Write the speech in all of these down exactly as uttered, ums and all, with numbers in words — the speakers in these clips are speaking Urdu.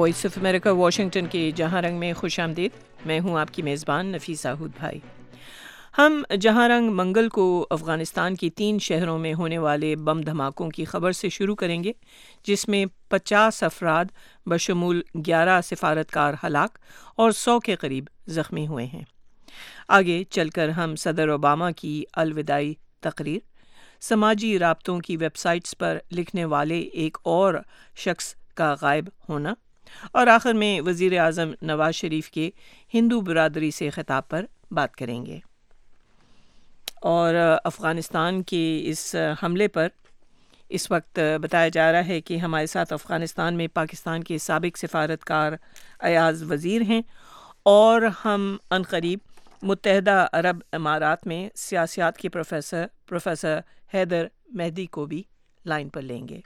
وائس آف امریکہ واشنگٹن کے جہاں رنگ میں خوش آمدید. میں ہوں آپ کی میزبان نفیسہ ہود بھائی. ہم جہاں رنگ منگل کو افغانستان کی تین شہروں میں ہونے والے بم دھماکوں کی خبر سے شروع کریں گے، جس میں پچاس افراد بشمول گیارہ سفارتکار ہلاک اور سو کے قریب زخمی ہوئے ہیں. آگے چل کر ہم صدر اوباما کی الوداعی تقریر، سماجی رابطوں کی ویب سائٹس پر لکھنے والے ایک اور شخص کا غائب ہونا، اور آخر میں وزیر اعظم نواز شریف کے ہندو برادری سے خطاب پر بات کریں گے. اور افغانستان کے اس حملے پر اس وقت بتایا جا رہا ہے کہ ہمارے ساتھ افغانستان میں پاکستان کے سابق سفارتکار ایاز وزیر ہیں، اور ہم عنقریب متحدہ عرب امارات میں سیاسیات کے پروفیسر پروفیسر حیدر مہدی کو بھی لائن پر لیں گے.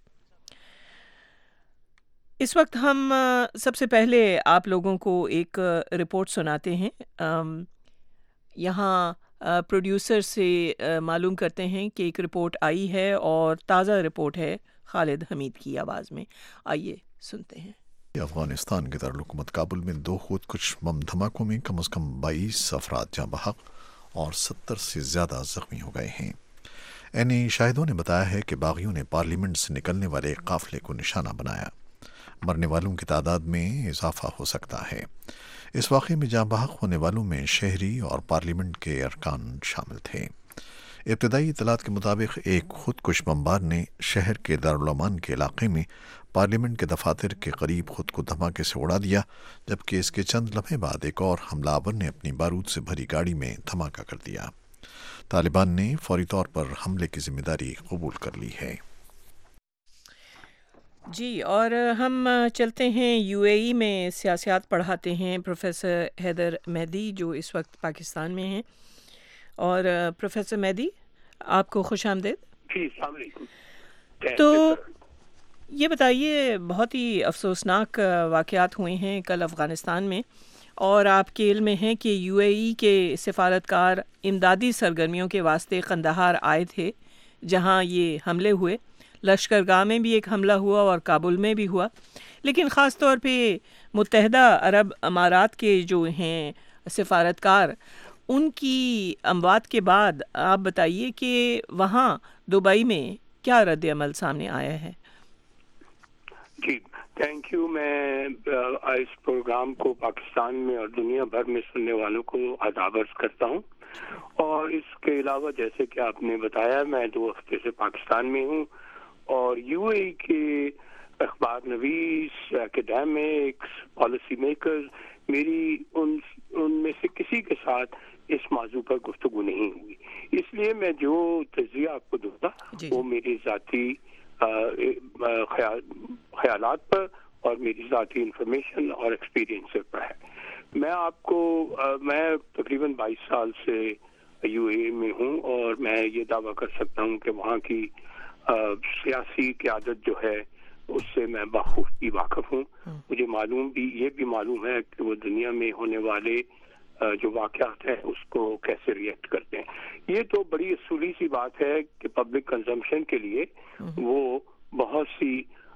اس وقت ہم سب سے پہلے آپ لوگوں کو ایک رپورٹ سناتے ہیں. یہاں پروڈیوسر سے معلوم کرتے ہیں کہ ایک رپورٹ آئی ہے، اور تازہ رپورٹ ہے خالد حمید کی آواز میں. آئیے سنتے ہیں. افغانستان کے دارالحکومت کابل میں دو خود کش بم دھماکوں میں کم از کم بائیس افراد جاں بحق اور ستر سے زیادہ زخمی ہو گئے ہیں. اینی شاہدوں نے بتایا ہے کہ باغیوں نے پارلیمنٹ سے نکلنے والے ایک قافلے کو نشانہ بنایا. مرنے والوں کی تعداد میں اضافہ ہو سکتا ہے. اس واقعے میں جاں بحق ہونے والوں میں شہری اور پارلیمنٹ کے ارکان شامل تھے. ابتدائی اطلاعات کے مطابق ایک خود کش بمبار نے شہر کے دارالامان کے علاقے میں پارلیمنٹ کے دفاتر کے قریب خود کو دھماکے سے اڑا دیا، جبکہ اس کے چند لمحے بعد ایک اور حملہ آور نے اپنی بارود سے بھری گاڑی میں دھماکہ کر دیا. طالبان نے فوری طور پر حملے کی ذمہ داری قبول کر لی ہے. جی، اور ہم چلتے ہیں یو اے ای میں سیاسیات پڑھاتے ہیں پروفیسر حیدر مہدی، جو اس وقت پاکستان میں ہیں. اور پروفیسر مہدی، آپ کو خوش آمدید. جی، السلام علیکم. تو یہ بتائیے، بہت ہی افسوسناک واقعات ہوئے ہیں کل افغانستان میں، اور آپ کے علم میں ہے کہ یو اے ای کے سفارتکار امدادی سرگرمیوں کے واسطے قندھار آئے تھے، جہاں یہ حملے ہوئے. لشکرگاہ میں بھی ایک حملہ ہوا اور کابل میں بھی ہوا، لیکن خاص طور پہ متحدہ عرب امارات کے جو ہیں سفارتکار، ان کی اموات کے بعد آپ بتائیے کہ وہاں دبئی میں کیا رد عمل سامنے آیا ہے. جی، تھینک یو. میں اس پروگرام کو پاکستان میں اور دنیا بھر میں سننے والوں کو آداب عرض کرتا ہوں. اور اس کے علاوہ جیسے کہ آپ نے بتایا، میں دو ہفتے سے پاکستان میں ہوں، اور یو اے کے اخبار نویس، اکیڈیمکس، پالیسی میکرز، میری ان ان میں سے کسی کے ساتھ اس موضوع پر گفتگو نہیں ہوئی. اس لیے میں جو تجزیہ آپ کو دوں گا وہ میری ذاتی خیالات پر اور میری ذاتی انفارمیشن اور ایکسپیرینس پر ہے. میں آپ کو میں تقریباً بائیس سال سے یو اے میں ہوں، اور میں یہ دعویٰ کر سکتا ہوں کہ وہاں کی سیاسی قیادت جو ہے اس سے میں بخوبی واقف ہوں. مجھے معلوم بھی یہ بھی معلوم ہے کہ وہ دنیا میں ہونے والے جو واقعات ہیں اس کو کیسے ریئیکٹ کرتے ہیں. یہ تو بڑی اصولی سی بات ہے کہ پبلک کنزمپشن کے لیے وہ بہت سی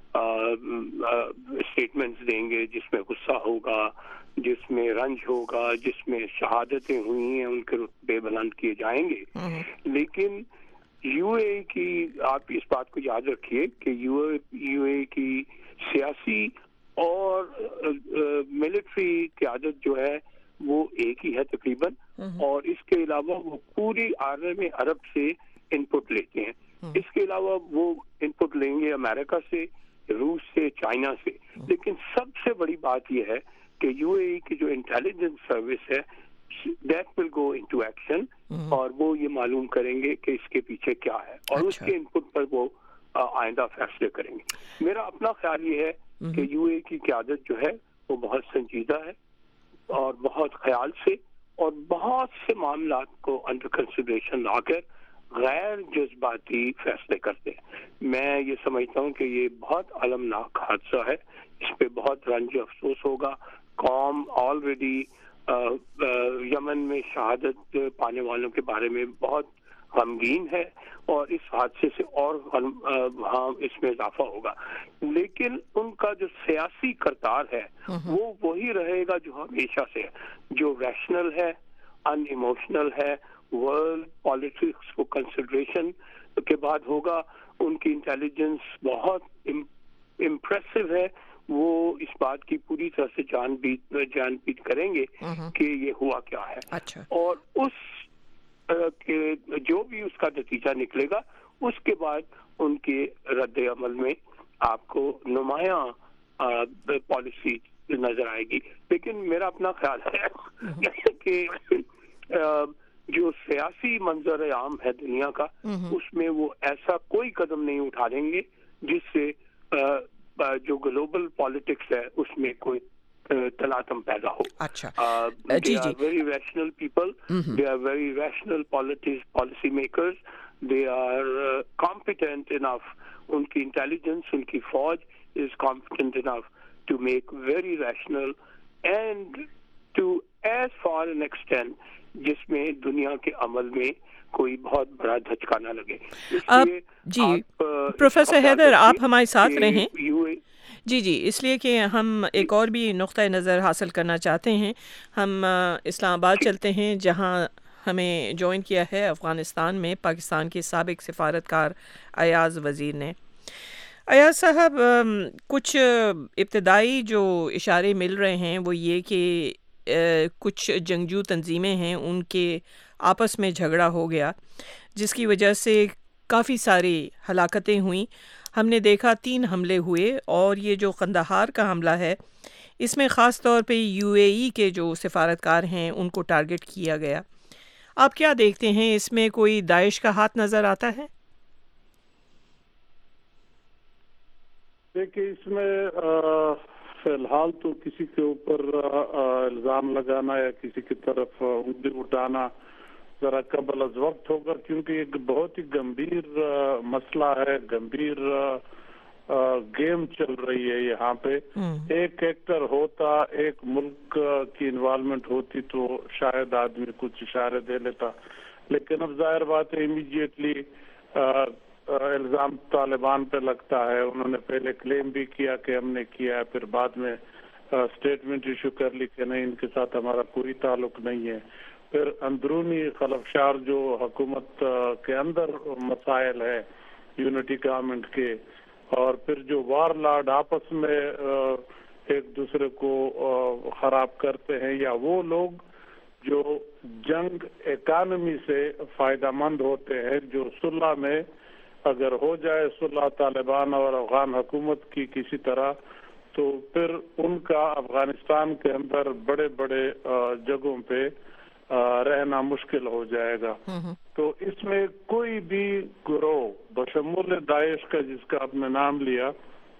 اسٹیٹمنٹس دیں گے، جس میں غصہ ہوگا، جس میں رنج ہوگا، جس میں شہادتیں ہوئی ہیں ان کے رتبے بلند کیے جائیں گے. لیکن یو اے کی آپ اس بات کو یاد رکھیے کہ یو یو اے کی سیاسی اور ملٹری قیادت جو ہے وہ ایک ہی ہے تقریباً، اور اس کے علاوہ وہ پوری عالم عرب سے ان پٹ لیتے ہیں. اس کے علاوہ وہ ان پٹ لیں گے امریکہ سے، روس سے، چائنا سے. لیکن سب سے بڑی بات یہ ہے کہ یو اے کی جو انٹیلیجنس سروس ہے that will go into action, اور وہ یہ معلوم کریں گے کہ اس کے پیچھے کیا ہے، اور اس کے انپٹ پر وہ آئندہ فیصلے کریں گے. میرا اپنا خیال یہ ہے کہ یو اے کی قیادت جو ہے وہ بہت سنجیدہ ہے، اور بہت خیال سے اور بہت سے معاملات کو انڈر کنسیڈریشن لا کر غیر جذباتی فیصلے کرتے ہیں. میں یہ سمجھتا ہوں کہ یہ بہت المناک حادثہ ہے، اس پہ بہت رنج افسوس ہوگا. قوم آلریڈی یمن میں شہادت پانے والوں کے بارے میں بہت غمگین ہے اور اس حادثے سے اور وہاں اس میں اضافہ ہوگا. لیکن ان کا جو سیاسی کردار ہے وہ وہی رہے گا جو ہمیشہ سے ہے, جو ریشنل ہے, ان ایموشنل ہے, ورلڈ پالیٹکس کو کنسیڈریشن کے بعد ہوگا. ان کی انٹیلیجنس بہت امپریسو ہے, وہ اس بات کی پوری طرح سے جان بیت جان بیت کریں گے کہ یہ ہوا کیا ہے. اچھا. اور اس کہ جو بھی اس کا نتیجہ نکلے گا اس کے بعد ان کے رد عمل میں آپ کو نمایاں پالیسی نظر آئے گی. لیکن میرا اپنا خیال ہے کہ جو سیاسی منظر عام ہے دنیا کا اس میں وہ ایسا کوئی قدم نہیں اٹھا دیں گے جس سے جو گلوبل پالیٹکس ہے اس میں کوئی تلاطم پیدا ہو. اچھا. they are very rational people, they are very rational policy makers, they are uh, competent enough, ان کی intelligence, ان کی فوج is competent enough to make very rational and to as far an extent جس میں دنیا کے عمل میں کوئی بہت بڑا دھچکا نہ لگے. جی پروفیسر حیدر آپ ہمارے ساتھ رہیں. جی جی اس لیے کہ ہم ایک اور بھی نقطۂ نظر حاصل کرنا چاہتے ہیں. ہم اسلام آباد چلتے ہیں جہاں ہمیں جوائن کیا ہے افغانستان میں پاکستان کے سابق سفارتکار ایاز وزیر نے. ایاز صاحب کچھ ابتدائی جو اشارے مل رہے ہیں وہ یہ کہ کچھ جنگجو تنظیمیں ہیں ان کے آپس میں جھگڑا ہو گیا جس کی وجہ سے کافی ساری ہلاکتیں ہوئیں. ہم نے دیکھا تین حملے ہوئے اور یہ جو قندھار کا حملہ ہے اس میں خاص طور پہ یو اے ای کے جو سفارتکار ہیں ان کو ٹارگٹ کیا گیا. آپ کیا دیکھتے ہیں اس میں کوئی داعش کا ہاتھ نظر آتا ہے؟ دیکھیے اس میں فی الحال تو کسی کے اوپر الزام لگانا یا کسی کی طرف انگلی اٹھانا ذرا قبل از وقت ہوگا کیونکہ ایک بہت ہی گمبھیر مسئلہ ہے, گمبھیر گیم چل رہی ہے یہاں پہ. ایک ایکٹر ہوتا, ایک ملک کی انوالومنٹ ہوتی تو شاید آدمی کچھ اشارے دے لیتا, لیکن اب ظاہر بات ہے امیڈیٹلی الزام طالبان پہ لگتا ہے. انہوں نے پہلے کلیم بھی کیا کہ ہم نے کیا ہے, پھر بعد میں اسٹیٹمنٹ ایشو کر لی کہ نہیں ان کے ساتھ ہمارا کوئی تعلق نہیں ہے. پھر اندرونی خلفشار جو حکومت کے اندر مسائل ہے یونٹی گورنمنٹ کے, اور پھر جو وار لارڈ آپس میں ایک دوسرے کو خراب کرتے ہیں, یا وہ لوگ جو جنگ اکانومی سے فائدہ مند ہوتے ہیں, جو صلح میں اگر ہو جائے صلح طالبان اور افغان حکومت کی کسی طرح تو پھر ان کا افغانستان کے اندر بڑے بڑے جگہوں پہ رہنا مشکل ہو جائے گا. تو اس میں کوئی بھی گروہ بشمول داعش کا جس کا آپ نے نام لیا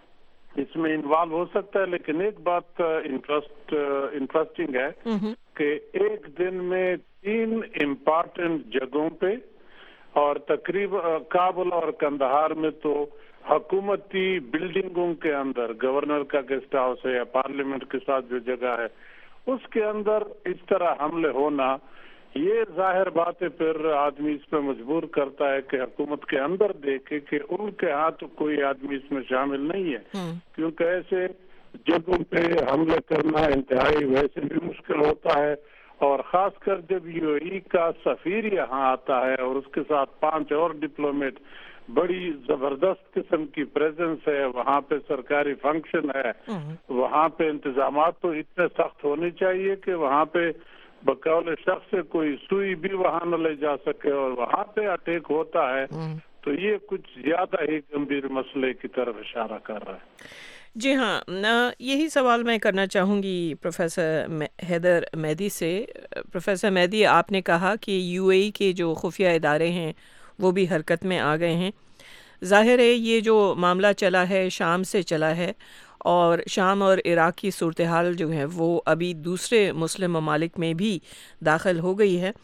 اس میں انوالو ہو سکتا ہے. لیکن ایک بات انٹرسٹ انٹرسٹنگ ہے کہ ایک دن میں تین امپارٹنٹ جگہوں پہ اور تقریباً کابل اور قندھار میں تو حکومتی بلڈنگوں کے اندر گورنر کا گیسٹ ہاؤس ہے یا پارلیمنٹ کے ساتھ جو جگہ ہے اس کے اندر اس طرح حملے ہونا, یہ ظاہر بات ہے پھر آدمی اس پہ مجبور کرتا ہے کہ حکومت کے اندر دیکھے کہ ان کے ہاں تو کوئی آدمی اس میں شامل نہیں ہے, کیونکہ ایسے جگہوں پہ حملے کرنا انتہائی ویسے بھی مشکل ہوتا ہے. اور خاص کر جب یو اے ای کا سفیر یہاں آتا ہے اور اس کے ساتھ پانچ اور ڈپلومیٹ, بڑی زبردست قسم کی پریزنس ہے, وہاں پہ سرکاری فنکشن ہے, وہاں پہ انتظامات تو اتنے سخت ہونے چاہیے کہ وہاں پہ بقول شخص سے کوئی سوئی بھی وہاں نہ لے جا سکے, اور وہاں پہ اٹیک ہوتا ہے تو یہ کچھ زیادہ ہی گمبھیر مسئلے کی طرف اشارہ کر رہا ہے. جی ہاں, یہی سوال میں کرنا چاہوں گی پروفیسر حیدر مہدی سے. پروفیسر مہدی, آپ نے کہا کہ یو اے ای کے جو خفیہ ادارے ہیں وہ بھی حرکت میں آ گئے ہیں. ظاہر ہے یہ جو معاملہ چلا ہے شام سے چلا ہے, اور شام اور عراق کی صورتحال جو ہے وہ ابھی دوسرے مسلم ممالک میں بھی داخل ہو گئی ہے.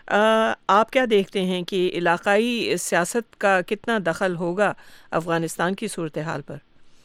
آپ کیا دیکھتے ہیں کہ علاقائی سیاست کا کتنا دخل ہوگا افغانستان کی صورتحال پر؟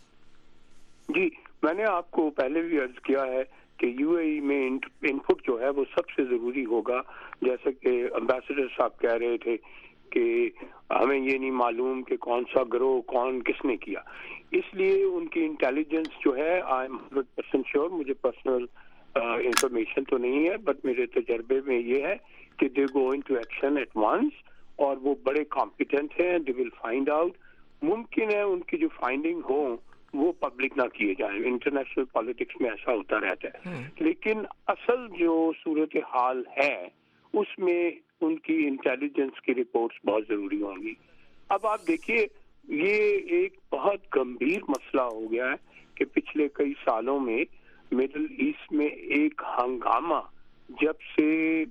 جی, میں نے آپ کو پہلے بھی عرض کیا ہے کہ یو اے ای میں ان پٹ جو ہے وہ سب سے ضروری ہوگا. جیسے کہ امبیسڈر صاحب کہہ رہے تھے کہ ہمیں یہ نہیں معلوم کہ کون سا گروہ کون کس نے کیا. اس لیے ان کی انٹیلیجنس جو ہے I am hundred percent sure, مجھے پرسنل انفارمیشن تو نہیں ہے بٹ میرے تجربے میں یہ ہے کہ they go into action at once, اور وہ بڑے کمپیٹنٹ ہیں. They will find out. ممکن ہے ان کی جو فائنڈنگ ہو وہ پبلک نہ کیے جائیں, انٹرنیشنل پالیٹکس میں ایسا ہوتا رہتا ہے, لیکن اصل جو صورت حال ہے اس میں ان کی انٹیلیجنس کی رپورٹس بہت ضروری ہوں گی. اب آپ دیکھیے یہ ایک بہت گمبھیر مسئلہ ہو گیا ہے کہ پچھلے کئی سالوں میں مڈل ایسٹ میں ایک ہنگامہ, جب سے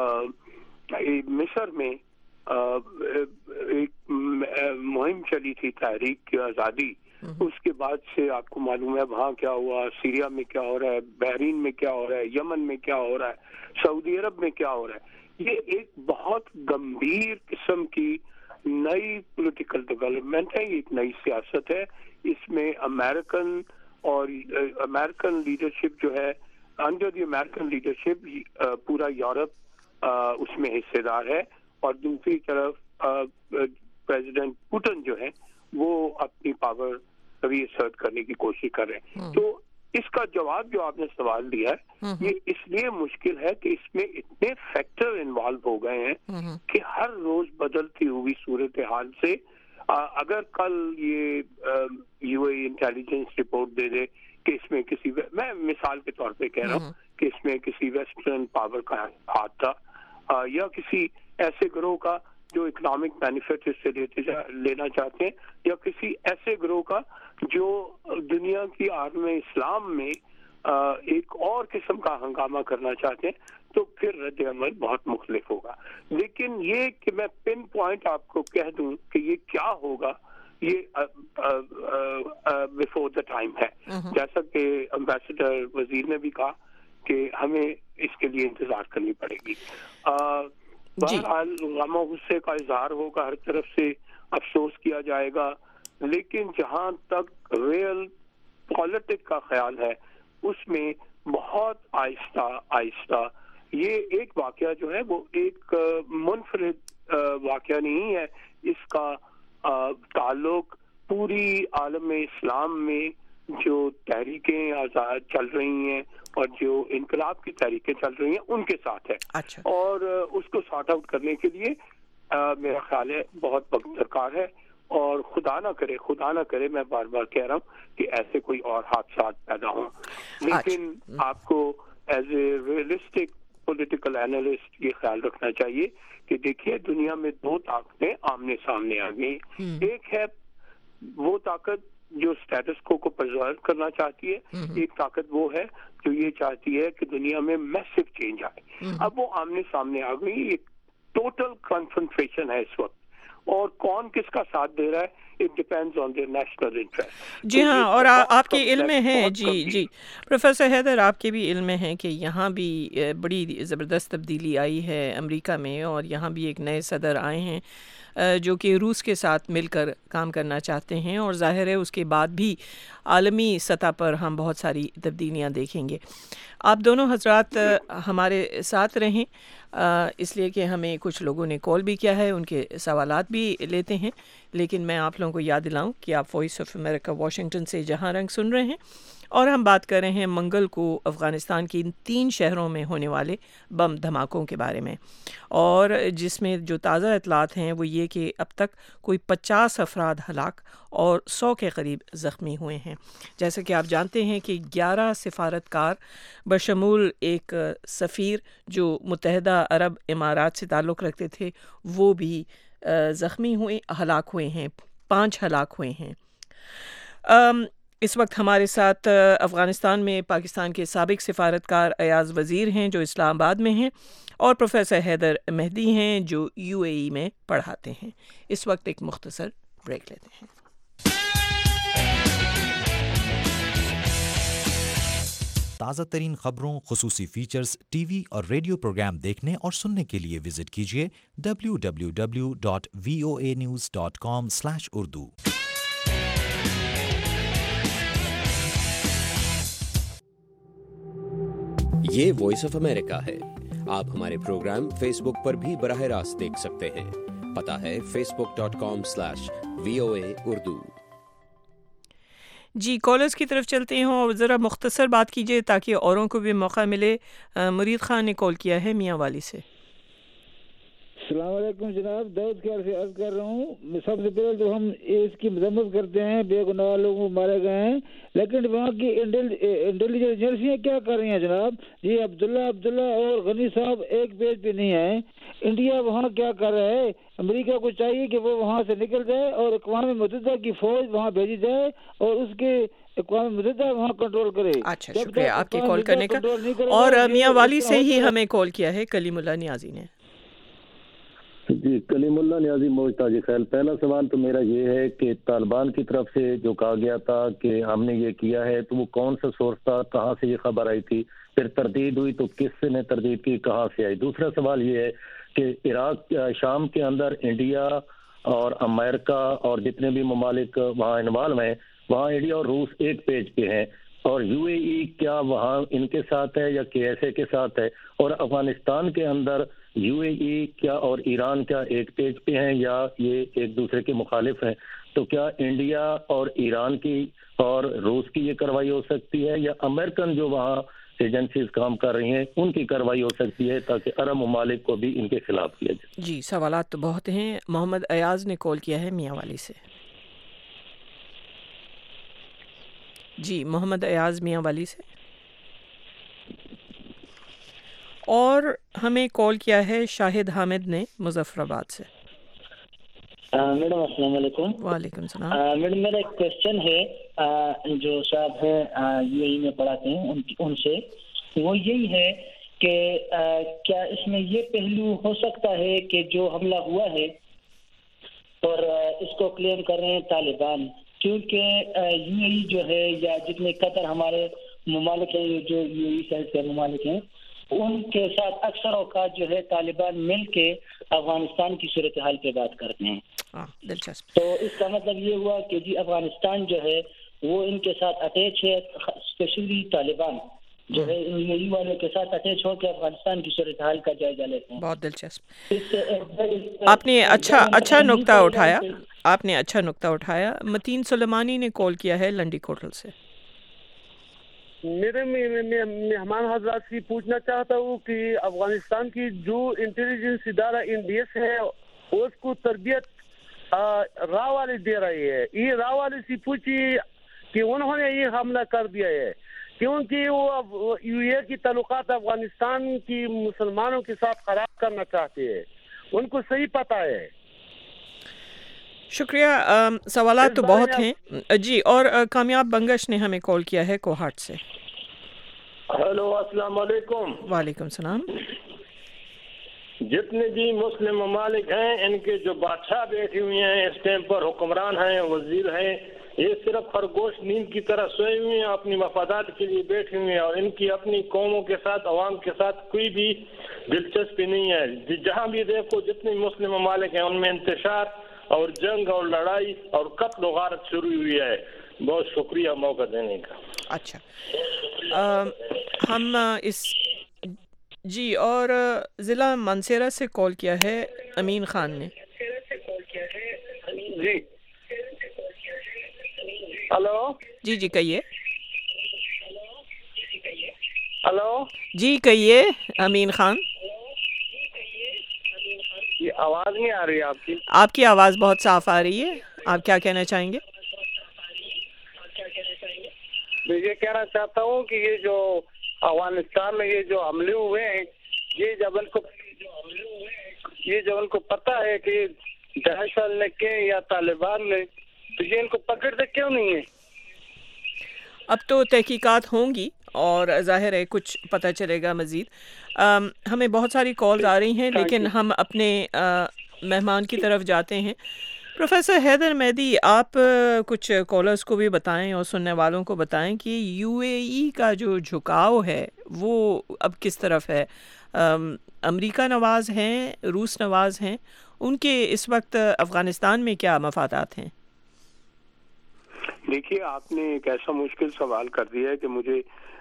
مصر میں ایک مہم چلی تھی تحریک کی آزادی, اس کے بعد سے آپ کو معلوم ہے وہاں کیا ہوا, سیریا میں کیا ہو رہا ہے, بحرین میں کیا ہو رہا ہے, یمن میں کیا ہو رہا ہے, سعودی عرب میں کیا ہو رہا ہے. یہ ایک بہت گمبھیر قسم کی نئی پولیٹیکل ڈیولپمنٹ ہے, یہ ایک نئی سیاست ہے. اس میں امریکن اور امریکن لیڈرشپ جو ہے, انڈر دی امریکن لیڈرشپ پورا یورپ اس میں حصے دار ہے, اور دوسری طرف پریزیڈنٹ پوٹن جو ہے وہ اپنی پاور ری اسرٹ کرنے کی کوشش کر رہے ہیں. تو اس کا جواب جو آپ نے سوال دیا ہے یہ اس لیے مشکل ہے کہ اس میں اتنے فیکٹر انوالو ہو گئے ہیں کہ ہر روز بدلتی ہوئی صورتحال سے اگر کل یہ یو اے انٹیلیجنس رپورٹ دے دے کہ اس میں کسی, میں مثال کے طور پہ کہہ رہا ہوں کہ اس میں کسی ویسٹرن پاور کا ہاتھ تھا یا کسی ایسے گروہ کا جو اکنامک بینیفٹ اس سے لیتے لینا چاہتے ہیں, یا کسی ایسے گروہ کا جو دنیا کی عالم اسلام میں ایک اور قسم کا ہنگامہ کرنا چاہتے ہیں, تو پھر رد عمل بہت مختلف ہوگا. لیکن یہ کہ میں پن پوائنٹ آپ کو کہہ دوں کہ یہ کیا ہوگا, یہ بفور دا ٹائم ہے. جیسا کہ امبیسڈر وزیر نے بھی کہا کہ ہمیں اس کے لیے انتظار کرنی پڑے گی. بہرحال غم و غصے کا اظہار ہوگا, ہر طرف سے افسوس کیا جائے گا, لیکن جہاں تک ریئل پالیٹک کا خیال ہے اس میں بہت آہستہ آہستہ یہ ایک واقعہ جو ہے وہ ایک منفرد واقعہ نہیں ہے, اس کا تعلق پوری عالم اسلام میں جو تحریکیں آزاد چل رہی ہیں اور جو انقلاب کی تحریکیں چل رہی ہیں ان کے ساتھ ہے. اچھا. اور اس کو سارٹ آؤٹ کرنے کے لیے میرا خیال ہے بہت وقت درکار ہے, اور خدا نہ کرے خدا نہ کرے میں بار بار کہہ رہا ہوں کہ ایسے کوئی اور حادثات پیدا ہوں. لیکن آپ کو as a realistic political analyst یہ خیال رکھنا چاہیے کہ دیکھیے دنیا میں دو طاقتیں آمنے سامنے آ گئی. ایک ہے وہ طاقت جو اسٹیٹس کو کو پرزرو کرنا چاہتی ہے, ایک طاقت وہ ہے جو یہ چاہتی ہے کہ دنیا میں میسو چینج آئے. اب وہ آمنے سامنے آ گئی, ایک ٹوٹل کنسنٹریشن ہے اس وقت, اور کون کس کا ساتھ دے رہا ہے it depends on their national interest. جی ہاں, اور آپ کے علم میں ہے جی جی پروفیسر حیدر, آپ کے بھی علم میں ہے کہ یہاں بھی بڑی زبردست تبدیلی آئی ہے امریکہ میں, اور یہاں بھی ایک نئے صدر آئے ہیں جو کہ روس کے ساتھ مل کر کام کرنا چاہتے ہیں, اور ظاہر ہے اس کے بعد بھی عالمی سطح پر ہم بہت ساری تبدیلیاں دیکھیں گے. آپ دونوں حضرات ہمارے ساتھ رہیں, اس لیے کہ ہمیں کچھ لوگوں نے کال بھی کیا ہے, ان کے سوالات بھی لیتے ہیں. لیکن میں آپ لوگوں کو یاد دلاؤں کہ آپ وائس آف امریکہ واشنگٹن سے جہاں رنگ سن رہے ہیں, اور ہم بات کر رہے ہیں منگل کو افغانستان کی ان تین شہروں میں ہونے والے بم دھماکوں کے بارے میں, اور جس میں جو تازہ اطلاعات ہیں وہ یہ کہ اب تک کوئی پچاس افراد ہلاک اور سو کے قریب زخمی ہوئے ہیں. جیسا کہ آپ جانتے ہیں کہ گیارہ سفارتکار بشمول ایک سفیر جو متحدہ عرب امارات سے تعلق رکھتے تھے وہ بھی زخمی ہوئے ہلاک ہوئے ہیں, پانچ ہلاک ہوئے ہیں. اس وقت ہمارے ساتھ افغانستان میں پاکستان کے سابق سفارتکار ایاز وزیر ہیں جو اسلام آباد میں ہیں, اور پروفیسر حیدر مہدی ہیں جو یو اے ای میں پڑھاتے ہیں. اس وقت ایک مختصر بریک لیتے ہیں. تازہ ترین خبروں, خصوصی فیچرز, ٹی وی اور ریڈیو پروگرام دیکھنے اور سننے کے لیے وزٹ کیجیے W W W dot V O A news dot com slash Urdu. یہ وائس آف امریکہ ہے. آپ ہمارے پروگرام فیس بک پر بھی براہ راست دیکھ سکتے ہیں. पता है Facebook dot com slash V O A Urdu. जी, कॉलर्स की तरफ चलते हैं और ज़रा मुख्तसर बात कीजिए ताकि औरों को भी मौका मिले। मुरीद खान ने कॉल किया है मियाँ वाली से। अस्सलाम वालेकुम जनाब, दाऊद ख्याल से अर्ज कर रहा हूँ। सबसे पहले तो हम इसकी मजम्मत करते हैं, बेगुनाह लोग मारे गए हैं, लेकिन वहाँ की इंटेलिजेंस एजेंसियाँ क्या कर रही हैं जनाब? जी अब्दुल्ला अब्दुल्ला और गनी साहब एक पेज पे नहीं है। इंडिया वहाँ क्या कर रहा है? अमेरिका को चाहिए कि वो वहाँ से निकल जाए और अक़वाम मुत्तहिदा की फौज वहाँ भेजी जाए और उसके अक़वाम मुत्तहिदा वहाँ कंट्रोल करे। अच्छा, शुक्रिया आपकी कॉल करने का। और मियाँ वाली से ही हमें कॉल किया है कलीमुल्लाह नियाज़ी ने। जी, कलीमुल्लाह नियाज़ी मोहताज खैल। पहला सवाल तो मेरा ये है कि तालिबान की तरफ से जो कहा गया था कि हमने ये किया है, तो वो कौन सा सोर्स था, कहाँ से ये खबर आई थी, फिर तरदीद हुई तो किस ने तरदीद की, कहाँ से आई? दूसरा सवाल ये है कि इराक शाम के अंदर इंडिया और अमेरिका और जितने भी ममालिक वहाँ इन्वॉल्व हैं, वहाँ इंडिया और रूस एक पेज पे हैं और यूएई क्या वहाँ इनके साथ है या केएसए के साथ है? और अफगानिस्तान के अंदर यूएई क्या और ईरान क्या एक पेज पे हैं या ये एक दूसरे के मुखालिफ हैं? तो क्या इंडिया और ईरान की और रूस की ये कार्रवाई हो सकती है या अमेरिकन जो वहाँ एजेंसीज काम कर रही हैं उनकी कार्रवाई हो सकती है ताकि अरब ममालिक को भी इनके खिलाफ किया जाए? जी, सवालात तो बहुत हैं। मोहम्मद अयाज ने कॉल किया है मियाँ वाली से। जी, मोहम्मद अयाज मियाँ वाली से। और हमें कॉल किया है शाहिद हामिद ने मुजफ्फराबाद से। मैडम अस्सलाम वालेकुम। वालेकुम सलाम। मैडम मेरा एक क्वेश्चन है, आ, जो साहब है यूएई में पढ़ाते हैं उन, उनसे वो यही है कि आ, क्या इसमें ये पहलू हो सकता है कि जो हमला हुआ है और आ, इसको क्लेम कर रहे हैं तालिबान, क्योंकि यूएई जो है या जितने कतर हमारे ममालिक हैं जो यूएई साइड के ममालिक हैं उनके साथ अक्सर औकात जो है तालिबान मिल के अफगानिस्तान की सूरत हाल पे बात करते हैं। दिलचस्प। तो इसका मतलब ये हुआ कि जी अफगानिस्तान जो है वो इनके साथ अटैच है, स्पेशली तालिबान जो है यूएई वालों के साथ अटैच होकर अफगानिस्तान की सूरत हाल का जायजा लेते हैं। बहुत दिलचस्प। आपने अच्छा अच्छा नुक्ता उठाया आपने अच्छा नुक्ता उठाया। मतीन सुलेमानी ने कॉल किया है लंडी कोटल से। मेरे मेहमान हजरात से पूछना चाहता हूँ कि अफगानिस्तान की जो इंटेलिजेंस इदारा इंडियस है उसको तरबियत राव वाले दे रही है। ये राव वाले से पूछी कि उन्होंने ये हमला कर दिया है क्योंकि वो यूए की ताल्लुकात अफगानिस्तान की मुसलमानों के साथ खराब करना चाहते हैं, उनको सही पता है। शुक्रिया। सवालात तो बहुत हैं जी। और आ, कामयाब बंगश ने हमें कॉल किया है कोहाट से। हेलो, अस्सलाम वालेकुम। वालेकुम सलाम। जितने भी मुस्लिम ममालिक हैं इनके जो बादशाह बैठे हुए हैं इस टाइम पर, हुक्मरान हैं, वजीर हैं, ये सिर्फ खरगोश नींद की तरह सोए हुए हैं, अपनी मफादात के लिए बैठे हुए हैं और इनकी अपनी कौमों के साथ अवाम के साथ कोई भी दिलचस्पी नहीं है। जहाँ भी देखो जितने मुस्लिम ममालिक हैं उनमें इंतशार और जंग और लड़ाई और कत्ल और गारत शुरू हुई है। बहुत शुक्रिया मौका देने का। अच्छा, आ, हम इस जी और ज़िला मानसेरा से कॉल किया है अमीन खान ने। जी हेलो। जी जी कहिए। हेलो जी कहिए अमीन खान। ये आवाज नहीं आ रही है आपकी। आपकी आवाज़ बहुत साफ आ रही है। आप क्या कहना चाहेंगे? मैं ये कहना चाहता हूँ कि ये जो अफगानिस्तान में ये जो हमले हुए हैं, ये जब उनको ये जब उनको पता है कि दाइश ने के या तालिबान ने, तो ये इनको पकड़ते क्यों नहीं है? अब तो तहकीकात होंगी और ज़ाहिर है कुछ पता चलेगा मज़ीद। हमें बहुत सारी कॉल्स आ रही हैं लेकिन हम अपने आ, मेहमान की तरफ जाते हैं। प्रोफेसर हैदर मेहदी, आप आ, कुछ कॉलर्स को भी बताएं और सुनने वालों को बताएं कि यूएई का जो झुकाव है वो अब किस तरफ है। अमेरिका नवाज़ हैं, रूस नवाज़ हैं, उनके इस वक्त अफ़गानिस्तान में क्या मफादात हैं? देखिए, आपने एक ऐसा मुश्किल सवाल कर दिया है कि मुझे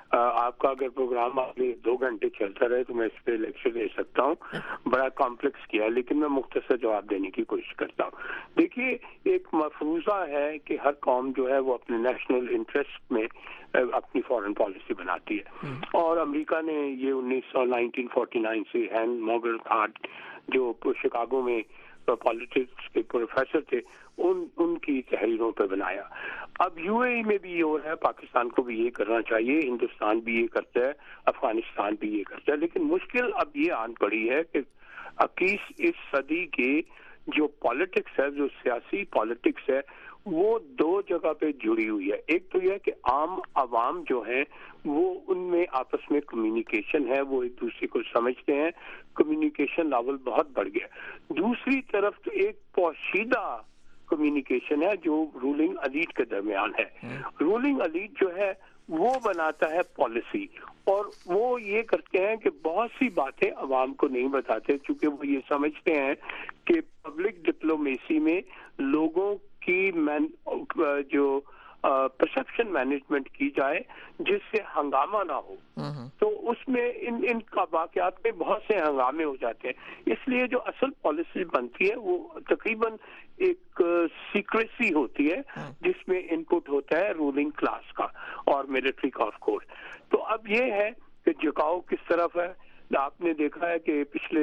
آپ کا اگر پروگرام آگے دو گھنٹے چلتا رہے تو میں اس پہ لیکچر دے سکتا ہوں، بڑا کمپلیکس کیا ہے، لیکن میں مختصر جواب دینے کی کوشش کرتا ہوں۔ دیکھیے ایک مفروضہ ہے کہ ہر قوم جو ہے وہ اپنے نیشنل انٹرسٹ میں اپنی فارن پالیسی بناتی ہے، اور امریکہ نے یہ انیس سو نائنٹین فورٹی نائن سے ہین موگرتھ ہارٹ جو شکاگو میں پالیٹکس کے پروفیسر تھے ان ان کی تحریروں پہ بنایا۔ اب یو اے ای میں بھی یہ ہو رہا ہے، پاکستان کو بھی یہ کرنا چاہیے، ہندوستان بھی یہ کرتا ہے، افغانستان بھی یہ کرتا ہے، لیکن مشکل اب یہ آن پڑی ہے کہ اکیس اس صدی کے جو پالیٹکس ہے، جو سیاسی پالیٹکس ہے، وہ دو جگہ پہ جڑی ہوئی ہے۔ ایک تو یہ کہ عام عوام جو ہیں وہ ان میں آپس میں کمیونیکیشن ہے، وہ ایک دوسرے کو سمجھتے ہیں، کمیونیکیشن لیول بہت بڑھ گیا۔ دوسری طرف تو ایک پوشیدہ کمیونیکیشن ہے جو رولنگ ایلیٹ کے درمیان ہے۔ رولنگ ایلیٹ جو ہے وہ بناتا ہے پالیسی، اور وہ یہ کرتے ہیں کہ بہت سی باتیں عوام کو نہیں بتاتے، چونکہ وہ یہ سمجھتے ہیں کہ پبلک ڈپلومیسی میں لوگوں کی مین جو پرسپشن مینجمنٹ کی جائے جس سے ہنگامہ نہ ہو، تو اس میں ان ان کا واقعات میں بہت سے ہنگامے ہو جاتے ہیں۔ اس لیے جو اصل پالیسی بنتی ہے وہ تقریباً ایک سیکریسی ہوتی ہے جس میں ان پٹ ہوتا ہے رولنگ کلاس کا اور ملٹری کا آف کورس۔ تو اب یہ ہے کہ جھکاؤ کس طرف ہے۔ آپ نے دیکھا ہے کہ پچھلے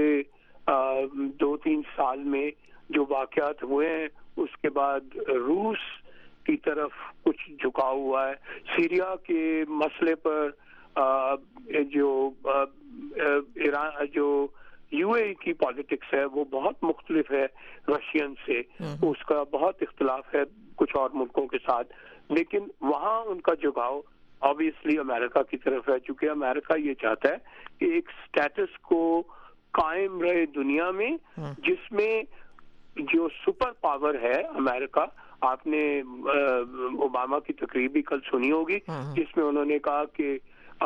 دو تین سال میں جو واقعات ہوئے ہیں اس کے بعد روس کی طرف کچھ جھکاؤ ہوا ہے، سیریا کے مسئلے پر جو ایران جو یو اے کی پالیٹکس ہے وہ بہت مختلف ہے رشین سے، اس کا بہت اختلاف ہے کچھ اور ملکوں کے ساتھ، لیکن وہاں ان کا جھکاؤ obviously امریکہ کی طرف ہے، چونکہ امریکہ یہ چاہتا ہے کہ ایک سٹیٹس کو قائم رہے دنیا میں جس میں جو سپر پاور ہے امریکہ۔ آپ نے اوباما کی تقریر بھی کل سنی ہوگی جس میں انہوں نے کہا کہ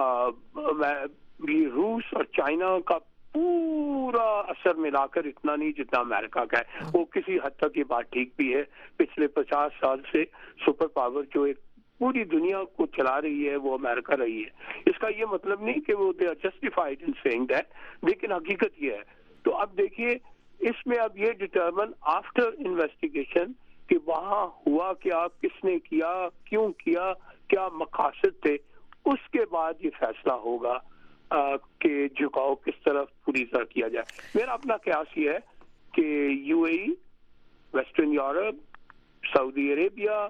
روس اور چائنا کا پورا اثر ملا کر اتنا نہیں جتنا امریکہ کا ہے۔ وہ کسی حد تک یہ بات ٹھیک بھی ہے، پچھلے پچاس سال سے سپر پاور جو ایک پوری دنیا کو چلا رہی ہے وہ امریکہ رہی ہے۔ اس کا یہ مطلب نہیں کہ وہ they are justified in seeing that, لیکن حقیقت یہ ہے۔ تو اب دیکھیے اس میں اب یہ ڈٹرمن آفٹر انویسٹیگیشن کہ وہاں ہوا کیا، کس نے کیا، کیوں کیا، کیا مقاصد تھے، اس کے بعد یہ فیصلہ ہوگا کہ جھکاؤ کس طرف پوری طرح کیا جائے۔ میرا اپنا قیاس یہ ہے کہ U A E, western Europe, سعودی عربیہ،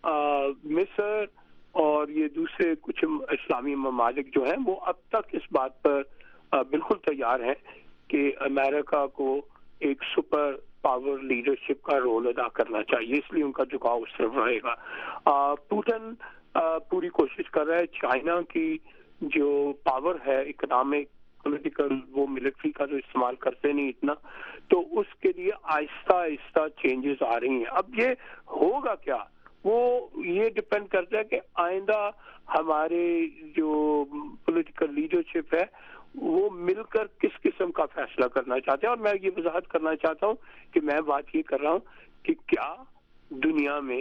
مصر اور یہ دوسرے کچھ اسلامی ممالک جو ہیں وہ اب تک اس بات پر بالکل تیار ہیں کہ امریکہ کو ایک سپر پاور لیڈرشپ کا رول ادا کرنا چاہیے، اس لیے ان کا جھکاؤ اس طرف رہے گا۔ پوٹن پوری کوشش کر رہا ہے چائنا کی جو پاور ہے اکنامک پولیٹیکل، وہ ملٹری کا جو استعمال کرتے نہیں اتنا، تو اس کے لیے آہستہ آہستہ چینجز آ رہی ہیں۔ اب یہ ہوگا کیا وہ یہ ڈپینڈ کرتا ہے کہ آئندہ ہمارے جو پولیٹیکل لیڈرشپ ہے وہ مل کر کس قسم کا فیصلہ کرنا چاہتے ہیں۔ اور میں یہ وضاحت کرنا چاہتا ہوں کہ میں بات یہ کر رہا ہوں کہ کیا دنیا میں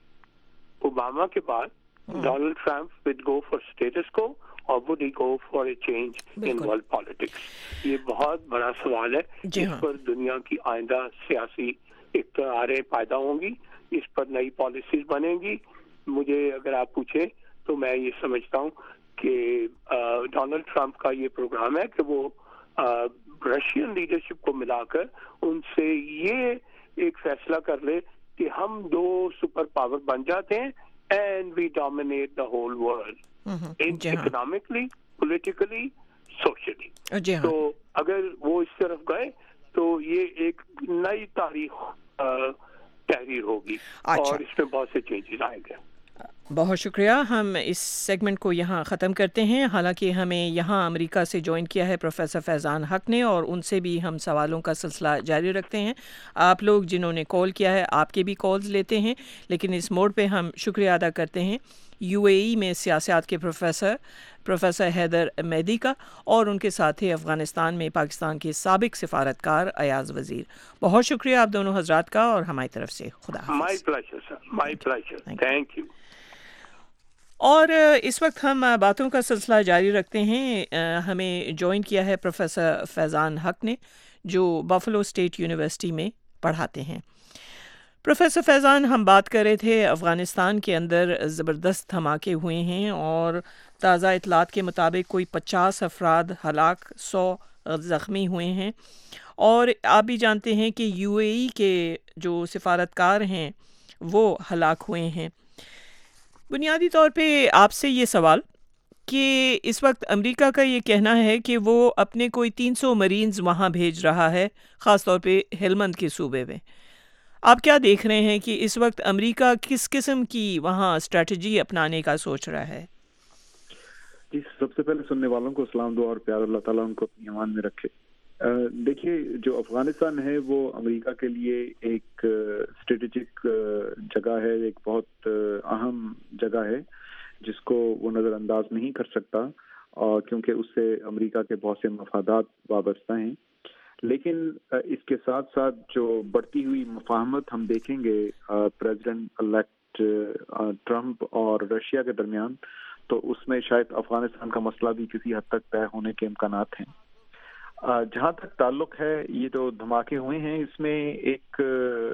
اوباما کے بعد Donald Trump would go for status quo or would he go for a change in world politics؟ یہ بہت بڑا سوال ہے جس پر دنیا کی آئندہ سیاسی اقتداریں پیدا ہوں گی، اس پر نئی پالیسیز بنیں گی۔ مجھے اگر آپ پوچھیں تو میں یہ سمجھتا ہوں کہ ڈونلڈ ٹرمپ کا یہ پروگرام ہے کہ وہ رشین لیڈرشپ کو ملا کر ان سے یہ ایک فیصلہ کر لے کہ ہم دو سپر پاور بن جاتے ہیں and we dominate the whole world economically, politically, socially. تو اگر وہ اس طرف گئے تو یہ ایک نئی تاریخ تحریر ہوگی اور اس میں بہت سے چینجز آئیں گے۔ بہت شکریہ۔ ہم اس سیگمنٹ کو یہاں ختم کرتے ہیں، حالانکہ ہمیں یہاں امریکہ سے جوائن کیا ہے پروفیسر فیضان حق نے، اور ان سے بھی ہم سوالوں کا سلسلہ جاری رکھتے ہیں۔ آپ لوگ جنہوں نے کال کیا ہے آپ کے بھی کالز لیتے ہیں، لیکن اس موڈ پہ ہم شکریہ ادا کرتے ہیں یو اے ای میں سیاست کے پروفیسر پروفیسر حیدر مہدی کا، اور ان کے ساتھی افغانستان میں پاکستان کے سابق سفارتکار ایاز وزیر۔ بہت شکریہ آپ دونوں حضرات کا، اور ہماری طرف سے خدا حافظ۔ My pleasure, sir. My pleasure. Thank you. اور اس وقت ہم باتوں کا سلسلہ جاری رکھتے ہیں. ہمیں جوائن کیا ہے پروفیسر فیضان حق نے جو بفلو اسٹیٹ یونیورسٹی میں پڑھاتے ہیں. پروفیسر فیضان، ہم بات کر رہے تھے افغانستان کے اندر زبردست دھماکے ہوئے ہیں اور تازہ اطلاعات کے مطابق کوئی پچاس افراد ہلاک، سو زخمی ہوئے ہیں. اور آپ بھی جانتے ہیں کہ یو اے ای کے جو سفارتکار ہیں وہ ہلاک ہوئے ہیں. بنیادی طور پہ آپ سے یہ سوال کہ اس وقت امریکہ کا یہ کہنا ہے کہ وہ اپنے کوئی تین سو مرینز وہاں بھیج رہا ہے، خاص طور پہ ہلمند کے صوبے میں. آپ کیا دیکھ رہے ہیں کہ اس وقت امریکہ کس قسم کی وہاں اسٹریٹجی اپنانے کا سوچ رہا ہے؟ جی، سب سے پہلے سننے والوں کو سلام دعا اور پیار، اللہ تعالیٰ ان کو اپنی امان میں رکھے. دیکھیے، جو افغانستان ہے وہ امریکہ کے لیے ایک اسٹریٹجک جگہ ہے، ایک بہت اہم جگہ ہے جس کو وہ نظر انداز نہیں کر سکتا، اور کیونکہ اس سے امریکہ کے بہت سے مفادات وابستہ ہیں. لیکن اس کے ساتھ ساتھ جو بڑھتی ہوئی مفاہمت ہم دیکھیں گے پریزیڈنٹ الیکٹ ٹرمپ اور رشیا کے درمیان، تو اس میں شاید افغانستان کا مسئلہ بھی کسی حد تک طے ہونے کے امکانات ہیں. جہاں تک تعلق ہے یہ جو دھماکے ہوئے ہیں، اس میں ایک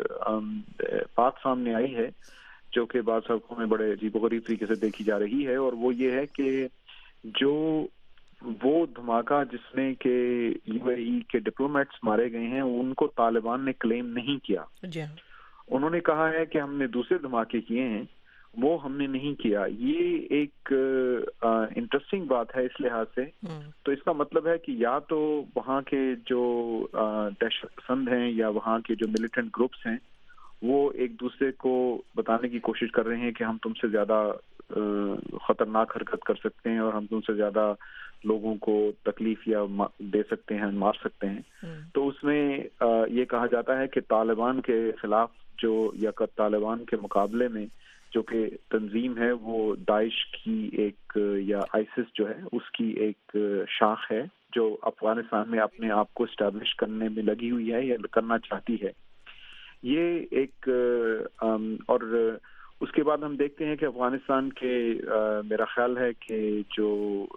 بات سامنے آئی ہے جو کہ بعض حلقوں میں بڑے عجیب و غریب طریقے سے دیکھی جا رہی ہے، اور وہ یہ ہے کہ جو وہ دھماکہ جس میں کہ یو اے ای کے ڈپلومیٹس مارے گئے ہیں، ان کو طالبان نے کلیم نہیں کیا. انہوں نے کہا ہے کہ ہم نے دوسرے دھماکے کیے ہیں، وہ ہم نے نہیں کیا. یہ ایک انٹرسٹنگ بات ہے اس لحاظ سے. تو اس کا مطلب ہے کہ یا تو وہاں کے جو دہشت پسند ہیں یا وہاں کے جو ملیٹنٹ گروپس ہیں وہ ایک دوسرے کو بتانے کی کوشش کر رہے ہیں کہ ہم تم سے زیادہ خطرناک حرکت کر سکتے ہیں اور ہم تم سے زیادہ لوگوں کو تکلیف یا دے سکتے ہیں، مار سکتے ہیں. تو اس میں یہ کہا جاتا ہے کہ طالبان کے خلاف جو یا طالبان کے مقابلے میں جو کہ تنظیم ہے وہ داعش کی ایک یا آئسس جو ہے اس کی ایک شاخ ہے جو افغانستان میں اپنے آپ کو اسٹیبلش کرنے میں لگی ہوئی ہے یا کرنا چاہتی ہے. یہ ایک اور اس کے بعد ہم دیکھتے ہیں کہ افغانستان کے میرا خیال ہے کہ جو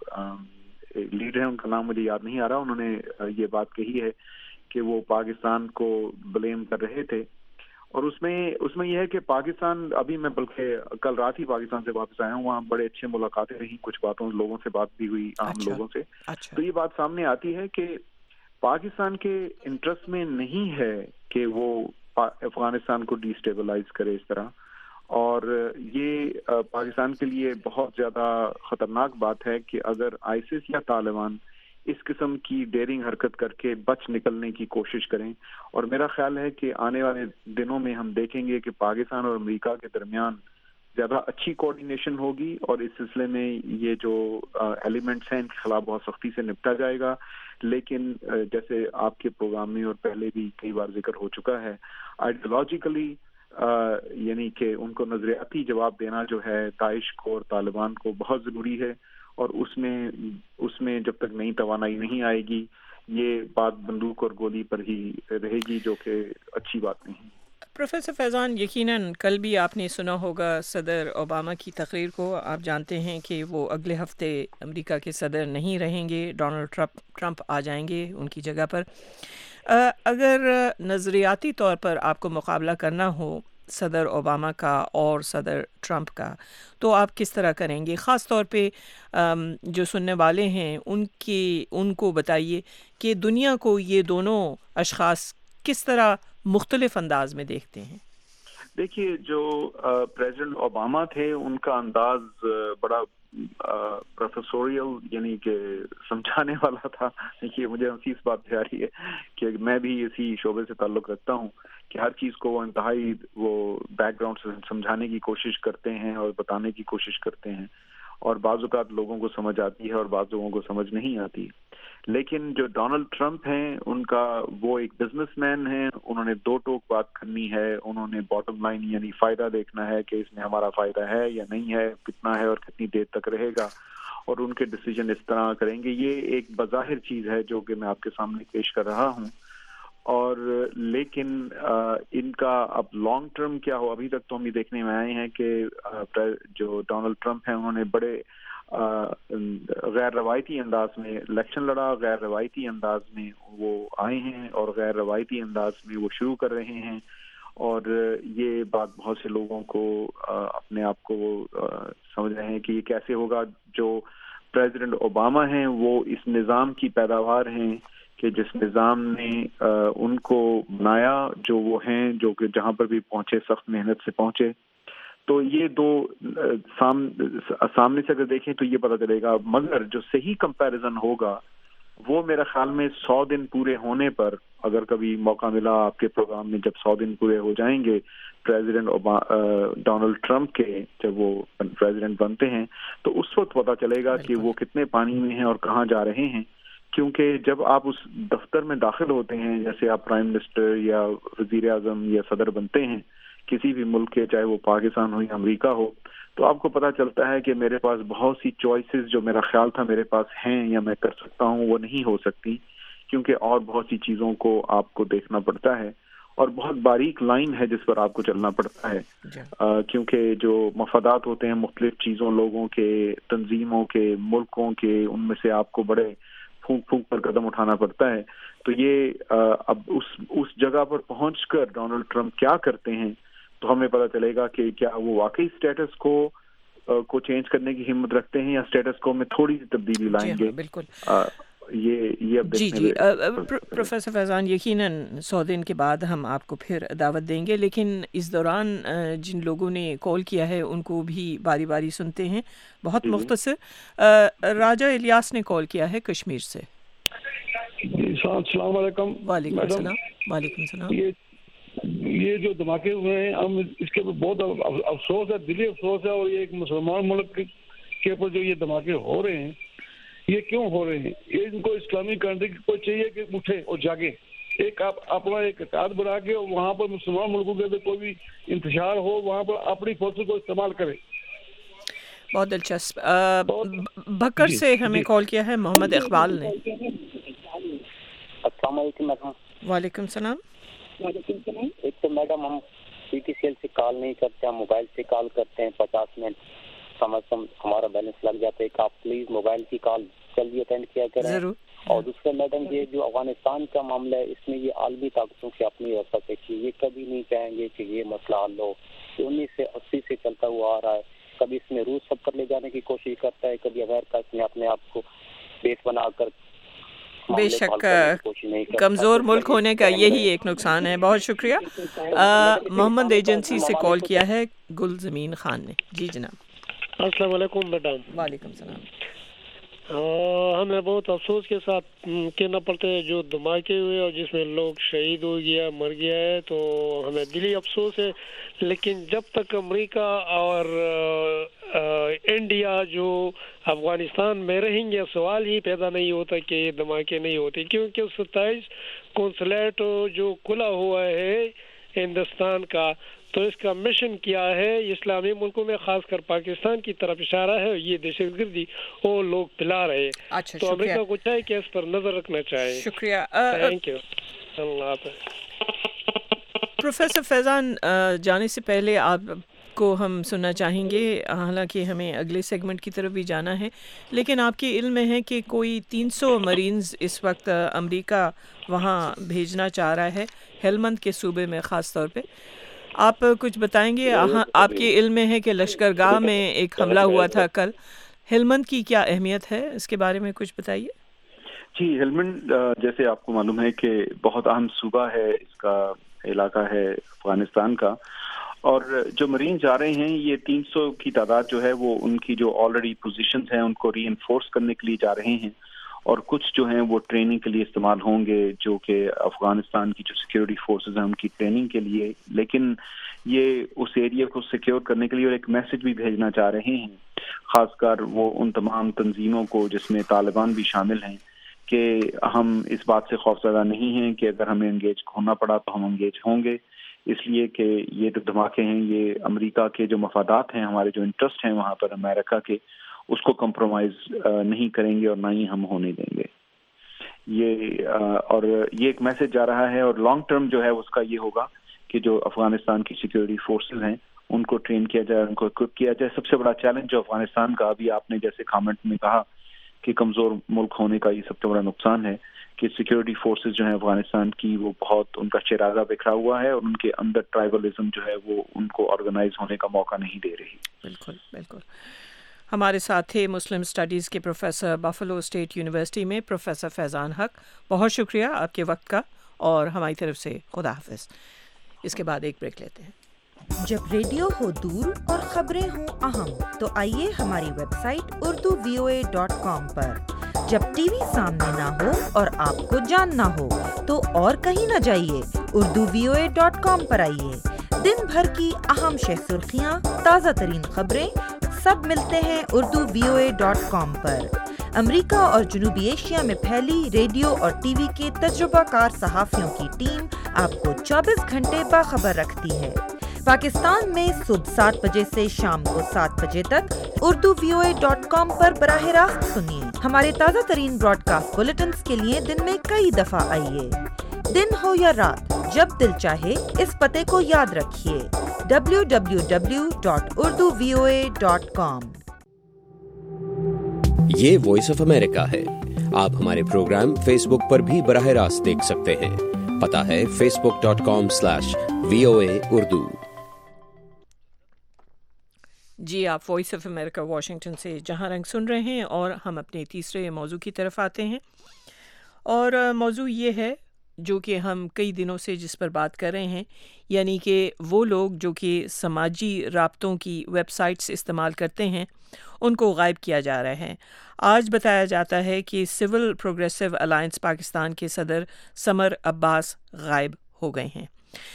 لیڈر ہیں، ان کا نام مجھے یاد نہیں آ رہا، انہوں نے یہ بات کہی ہے کہ وہ پاکستان کو بلیم کر رہے تھے. اور اس میں اس میں یہ ہے کہ پاکستان، ابھی میں بلکہ کل رات ہی پاکستان سے واپس آیا ہوں، وہاں بڑے اچھے ملاقاتیں رہی، کچھ باتوں لوگوں سے بات بھی ہوئی، عام لوگوں سے. تو یہ بات سامنے آتی ہے کہ پاکستان کے انٹرسٹ میں نہیں ہے کہ وہ افغانستان کو ڈی اسٹیبلائز کرے اس طرح، اور یہ پاکستان کے لیے بہت زیادہ خطرناک بات ہے کہ اگر آئسس یا طالبان اس قسم کی ڈیرنگ حرکت کر کے بچ نکلنے کی کوشش کریں. اور میرا خیال ہے کہ آنے والے دنوں میں ہم دیکھیں گے کہ پاکستان اور امریکہ کے درمیان زیادہ اچھی کوارڈینیشن ہوگی، اور اس سلسلے میں یہ جو ایلیمنٹس ہیں ان کے خلاف بہت سختی سے نپٹا جائے گا. لیکن جیسے آپ کے پروگرام میں اور پہلے بھی کئی بار ذکر ہو چکا ہے، آئیڈیالوجیکلی یعنی کہ ان کو نظریاتی جواب دینا جو ہے داعش کو اور طالبان کو بہت ضروری ہے، اور اس میں اس میں جب تک نئی توانائی نہیں آئے گی یہ بات بندوق اور گولی پر ہی رہے گی، جو کہ اچھی بات نہیں. پروفیسر فیضان، یقیناً کل بھی آپ نے سنا ہوگا صدر اوباما کی تقریر کو. آپ جانتے ہیں کہ وہ اگلے ہفتے امریکہ کے صدر نہیں رہیں گے، ڈونلڈ ٹرمپ ٹرمپ آ جائیں گے ان کی جگہ پر. اگر نظریاتی طور پر آپ کو مقابلہ کرنا ہو صدر اوباما کا اور صدر ٹرمپ کا، تو آپ کس طرح کریں گے؟ خاص طور پہ جو سننے والے ہیں ان کی ان کو بتائیے کہ دنیا کو یہ دونوں اشخاص کس طرح مختلف انداز میں دیکھتے ہیں. دیکھیے، جو پریزیڈنٹ اوباما تھے ان کا انداز بڑا پروفیسوریل یعنی کہ سمجھانے والا تھا. دیکھیے، مجھے ہنسی اس بات پہ آ رہی ہے کہ میں بھی اسی شعبے سے تعلق رکھتا ہوں کہ ہر چیز کو وہ انتہائی وہ بیک گراؤنڈ سے سمجھانے کی کوشش کرتے ہیں اور بتانے کی کوشش کرتے ہیں، اور بعض اوقات لوگوں کو سمجھ آتی ہے اور بعض لوگوں کو سمجھ نہیں آتی. لیکن جو ڈونلڈ ٹرمپ ہیں ان کا وہ ایک بزنس مین ہیں، انہوں نے دو ٹوک بات کرنی ہے، انہوں نے باٹم لائن یعنی فائدہ دیکھنا ہے کہ اس میں ہمارا فائدہ ہے یا نہیں ہے، کتنا ہے اور کتنی دیر تک رہے گا، اور ان کے ڈیسیجن اس طرح کریں گے. یہ ایک بظاہر چیز ہے جو کہ میں آپ کے سامنے پیش کر رہا ہوں. اور لیکن ان کا اب لانگ ٹرم کیا ہو، ابھی تک تو ہم یہ دیکھنے میں آئے ہیں کہ جو ڈونلڈ ٹرمپ ہیں انہوں نے بڑے غیر روایتی انداز میں الیکشن لڑا، غیر روایتی انداز میں وہ آئے ہیں اور غیر روایتی انداز میں وہ شروع کر رہے ہیں، اور یہ بات بہت سے لوگوں کو اپنے آپ کو سمجھ رہے ہیں کہ یہ کیسے ہوگا۔ جو پریزیڈنٹ اوباما ہیں وہ اس نظام کی پیداوار ہیں کہ جس نظام نے ان کو بنایا جو وہ ہیں، جو کہ جہاں پر بھی پہنچے سخت محنت سے پہنچے۔ تو یہ دو سامنے سے اگر دیکھیں تو یہ پتہ چلے گا، مگر جو صحیح کمپیریزن ہوگا وہ میرا خیال میں سو دن پورے ہونے پر، اگر کبھی موقع ملا آپ کے پروگرام میں جب سو دن پورے ہو جائیں گے پریزیڈنٹ ڈونلڈ ٹرمپ کے، جب وہ پریزیڈنٹ بنتے ہیں، تو اس وقت پتہ چلے گا کہ وہ کتنے پانی میں ہیں اور کہاں جا رہے ہیں۔ کیونکہ جب آپ اس دفتر میں داخل ہوتے ہیں، جیسے آپ پرائم منسٹر یا وزیر اعظم یا صدر بنتے ہیں کسی بھی ملک کے، چاہے وہ پاکستان ہو یا امریکہ ہو، تو آپ کو پتہ چلتا ہے کہ میرے پاس بہت سی چوائسیز جو میرا خیال تھا میرے پاس ہیں یا میں کر سکتا ہوں وہ نہیں ہو سکتی، کیونکہ اور بہت سی چیزوں کو آپ کو دیکھنا پڑتا ہے اور بہت باریک لائن ہے جس پر آپ کو چلنا پڑتا ہے، کیونکہ جو مفادات ہوتے ہیں مختلف چیزوں، لوگوں کے، تنظیموں کے، ملکوں کے، ان میں سے آپ کو بڑے پھونک پھونک پر قدم اٹھانا پڑتا ہے۔ تو یہ اب اس اس جگہ پر پہنچ کر ڈونلڈ ٹرمپ کیا کرتے ہیں تو ہمیں پتہ چلے گا کہ کیا وہ واقعی اسٹیٹس کو کو چینج کرنے کی ہمت رکھتے ہیں یا اسٹیٹس کو میں تھوڑی سی تبدیلی لائیں گے۔ بالکل یہ یہ اب جی جی پروفیسر فیضان، یقیناً سو دن کے بعد ہم آپ کو پھر دعوت دیں گے، لیکن اس دوران جن لوگوں نے کال کیا ہے ان کو بھی باری باری سنتے ہیں۔ بہت مختصر، راجہ الیاس نے کال کیا ہے کشمیر سے۔ السلام علیکم۔ وعلیکم السلام۔ وعلیکم السلام۔ یہ جو دھماکے ہوئے ہیں ہم اس کے بہت افسوس ہے، دلی افسوس ہے، اور یہ ایک مسلمان ملک کے اوپر جو یہ دھماکے ہو رہے ہیں یہ کیوں ہو رہے ہیں؟ یہ ان کو اسلامی کنٹری کو چاہیے کہ اٹھے اور جاگے، ایک اپنا ایک اتحاد بنا کے وہاں پر مسلمان ملکوں کے اندر کوئی بھی انتشار ہو وہاں پر اپنی فورسز کو استعمال کرے۔ بہت دلچسپ۔ بھکر سے ہمیں کال کیا ہے محمد اقبال نے۔ السلام علیکم میڈم۔ وعلیکم السلام۔ ایک تو میڈم ہم سی ٹی سی ایل سے کال نہیں کرتے، ہم موبائل سے کال کرتے ہیں، پچاس منٹ کم از کم ہمارا بیلنس لگ جاتا ہے، کہ آپ پلیز موبائل کی کال جلدی اٹینڈ کیا کریں۔ ضرور۔ اور دوسرا میڈم یہ جو افغانستان کا معاملہ ہے اس میں یہ عالمی طاقتوں کی اپنی وسعت ہے کہ یہ کبھی نہیں چاہیں گے کہ یہ مسئلہ حل ہو، یہ انیس سے اسی سے چلتا ہوا آ رہا ہے۔ کبھی اس میں روس سب پر لے جانے کی کوشش کرتا ہے، کبھی امریکہ اس میں اپنے آپ کو بیس بنا کر بے شک کمزور ملک ہونے کا یہی ایک نقصان ہے۔ بہت شکریہ۔ محمد ایجنسی سے کال کیا ہے گل زمین خان نے۔ جی جناب۔ السلام علیکم میڈم۔ وعلیکم السلام۔ ہمیں بہت افسوس کے ساتھ کہنا پڑتا ہے جو دھماکے ہوئے اور جس میں لوگ شہید ہو گیا، مر گیا ہے، تو ہمیں دلی افسوس ہے، لیکن جب تک امریکہ اور انڈیا جو افغانستان میں رہیں گے سوال ہی پیدا نہیں ہوتا کہ یہ دھماکے نہیں ہوتے، کیونکہ ستائیس کونسلیٹ جو کھلا ہوا ہے ہندوستان کا، تو اس کا مشن کیا ہے اسلامی ملکوں میں خاص کر پاکستان کی طرف اشارہ ہے، یہ دہشت گردی وہ لوگ پھیلا رہے ہیں، تو امریکہ کو چاہیے کہ اس پر نظر رکھنا چاہیے۔ شکریہ۔ Thank you. اللہ حافظ۔ پروفیسر فیضان، جانے سے پہلے آپ کو ہم سننا چاہیں گے، حالانکہ ہمیں اگلے سیگمنٹ کی طرف بھی جانا ہے، لیکن آپ کے علم میں ہے کہ کوئی تین سو مرینز اس وقت امریکہ وہاں بھیجنا چاہ رہا ہے، ہیلمند کے صوبے میں خاص طور پہ۔ آپ کچھ بتائیں گے؟ آپ کے علم میں ہے کہ لشکر گاہ میں ایک حملہ ہوا تھا کل، ہیلمند کی کیا اہمیت ہے اس کے بارے میں کچھ بتائیے۔ جی، ہیلمند جیسے آپ کو معلوم ہے کہ بہت اہم صوبہ ہے، اس کا علاقہ ہے افغانستان کا، اور جو مرین جا رہے ہیں یہ تین سو کی تعداد جو ہے وہ ان کی جو آلریڈی پوزیشنز ہیں ان کو ری انفورس کرنے کے لیے جا رہے ہیں، اور کچھ جو ہیں وہ ٹریننگ کے لیے استعمال ہوں گے، جو کہ افغانستان کی جو سیکیورٹی فورسز ہیں ان کی ٹریننگ کے لیے، لیکن یہ اس ایریا کو سیکیور کرنے کے لیے اور ایک میسج بھی بھیجنا چاہ رہے ہیں، خاص کر وہ ان تمام تنظیموں کو جس میں طالبان بھی شامل ہیں، کہ ہم اس بات سے خوفزدہ نہیں ہیں کہ اگر ہمیں انگیج ہونا پڑا تو ہم انگیج ہوں گے، اس لیے کہ یہ جو دھماکے ہیں یہ امریکہ کے جو مفادات ہیں، ہمارے جو انٹرسٹ ہیں وہاں پر امریکہ کے، اس کو کمپرومائز نہیں کریں گے اور نہ ہی ہم ہونے دیں گے۔ یہ اور یہ ایک میسج جا رہا ہے، اور لانگ ٹرم جو ہے اس کا یہ ہوگا کہ جو افغانستان کی سیکورٹی فورسز ہیں ان کو ٹرین کیا جائے، ان کو اکوپ کیا جائے. سب سے بڑا چیلنج جو افغانستان کا، ابھی آپ نے جیسے کامنٹ میں کہا کہ کمزور ملک ہونے کا یہ سب سے بڑا نقصان ہے کہ سیکورٹی فورسز جو ہیں افغانستان کی وہ بہت، ان کا چراغا بکھرا ہوا ہے، اور ان کے اندر ٹرائبلزم جو ہے وہ ان کو آرگنائز ہونے کا موقع نہیں دے رہی. بالکل بالکل. ہمارے ساتھ تھے مسلم اسٹڈیز کے پروفیسر بفلو اسٹیٹ یونیورسٹی میں پروفیسر فیضان حق. بہت شکریہ آپ کے وقت کا، اور ہماری طرف سے خدا حافظ. اس کے بعد ایک بریک لیتے ہیں. جب ریڈیو ہو دور اور خبریں ہوں اہم تو آئیے ہماری website Urdu V O A dot com پر. جب ٹی وی سامنے نہ ہو اور آپ کو جاننا ہو تو اور کہیں نہ جائیے، Urdu V O A dot com پر آئیے. دن بھر کی اہم شہ سرخیاں، تازہ ترین خبریں سب ملتے ہیں Urdu V O A dot com پر. امریکہ اور جنوبی ایشیا میں پھیلی ریڈیو اور ٹی وی کے تجربہ کار صحافیوں کی ٹیم آپ کو چوبیس گھنٹے باخبر رکھتی ہے. پاکستان میں صبح سات بجے سے شام کو سات بجے تک Urdu V O A dot com پر براہ راست سنیے. ہمارے تازہ ترین براڈ کاسٹ بلیٹنز کے لیے دن میں کئی دفعہ آئیے. دن ہو یا رات، جب دل چاہے اس پتے کو یاد رکھیے، W W W dot Urdu V O A dot com. یہ وائس آف امریکہ ہے. آپ ہمارے پروگرام فیس بک پر بھی براہ راست دیکھ سکتے ہیں. پتہ ہے Facebook dot com slash V O A Urdu. جی، آپ وائس آف امریکہ واشنگٹن سے جہاں رنگ سن رہے ہیں، اور ہم اپنے تیسرے موضوع کی طرف آتے ہیں. اور موضوع یہ ہے جو کہ ہم کئی دنوں سے جس پر بات کر رہے ہیں، یعنی کہ وہ لوگ جو کہ سماجی رابطوں کی ویب سائٹس استعمال کرتے ہیں ان کو غائب کیا جا رہا ہے. آج بتایا جاتا ہے کہ سول پروگریسو الائنس پاکستان کے صدر سمر عباس غائب ہو گئے ہیں.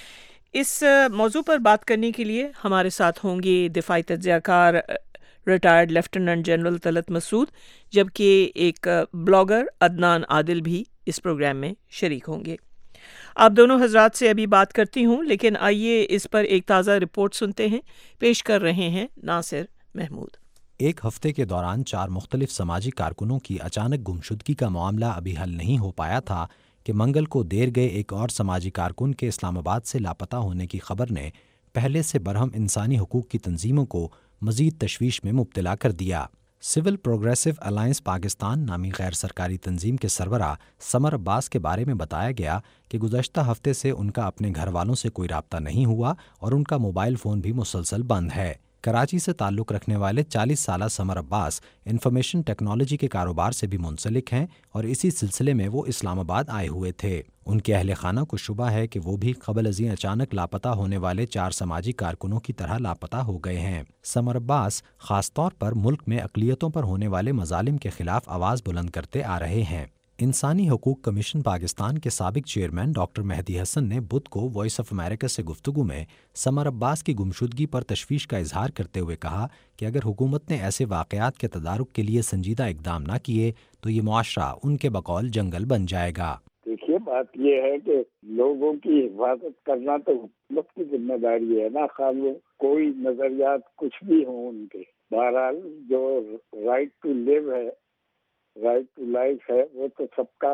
اس موضوع پر بات کرنے کے لیے ہمارے ساتھ ہوں گے دفاعی تجزیہ کار retired lieutenant general Talat Masood, جبکہ ایک بلاگر عدنان عادل بھی اس پروگرام میں شریک ہوں گے. آپ دونوں حضرات سے ابھی بات کرتی ہوں، لیکن آئیے اس پر ایک تازہ رپورٹ سنتے ہیں. پیش کر رہے ہیں ناصر محمود. ایک ہفتے کے دوران چار مختلف سماجی کارکنوں کی اچانک گمشدگی کا معاملہ ابھی حل نہیں ہو پایا تھا کہ منگل کو دیر گئے ایک اور سماجی کارکن کے اسلام آباد سے لاپتہ ہونے کی خبر نے پہلے سے برہم انسانی حقوق کی تنظیموں کو مزید تشویش میں مبتلا کر دیا. سول پروگریسو الائنس پاکستان نامی غیر سرکاری تنظیم کے سربراہ سمر عباس کے بارے میں بتایا گیا کہ گزشتہ ہفتے سے ان کا اپنے گھر والوں سے کوئی رابطہ نہیں ہوا اور ان کا موبائل فون بھی مسلسل بند ہے. کراچی سے تعلق رکھنے والے چالیس سالہ سمر عباس انفارمیشن ٹیکنالوجی کے کاروبار سے بھی منسلک ہیں، اور اسی سلسلے میں وہ اسلام آباد آئے ہوئے تھے. ان کے اہل خانہ کو شبہ ہے کہ وہ بھی قبل ازیں اچانک لاپتہ ہونے والے چار سماجی کارکنوں کی طرح لاپتہ ہو گئے ہیں. سمر عباس خاص طور پر ملک میں اقلیتوں پر ہونے والے مظالم کے خلاف آواز بلند کرتے آ رہے ہیں. انسانی حقوق کمیشن پاکستان کے سابق چیئرمین ڈاکٹر مہدی حسن نے بدھ کو وائس آف امریکہ سے گفتگو میں سمر عباس کی گمشدگی پر تشویش کا اظہار کرتے ہوئے کہا کہ اگر حکومت نے ایسے واقعات کے تدارک کے لیے سنجیدہ اقدام نہ کیے تو یہ معاشرہ ان کے بقول جنگل بن جائے گا. دیکھیے، بات یہ ہے کہ لوگوں کی حفاظت کرنا تو حکومت کی ذمہ داری ہے نا، خواہ وہ کوئی نظریات کچھ بھی ہوں ان کے. بہرحال جو رائٹ ٹو لیو ہے، رائٹ ٹو لائف ہے، وہ تو سب کا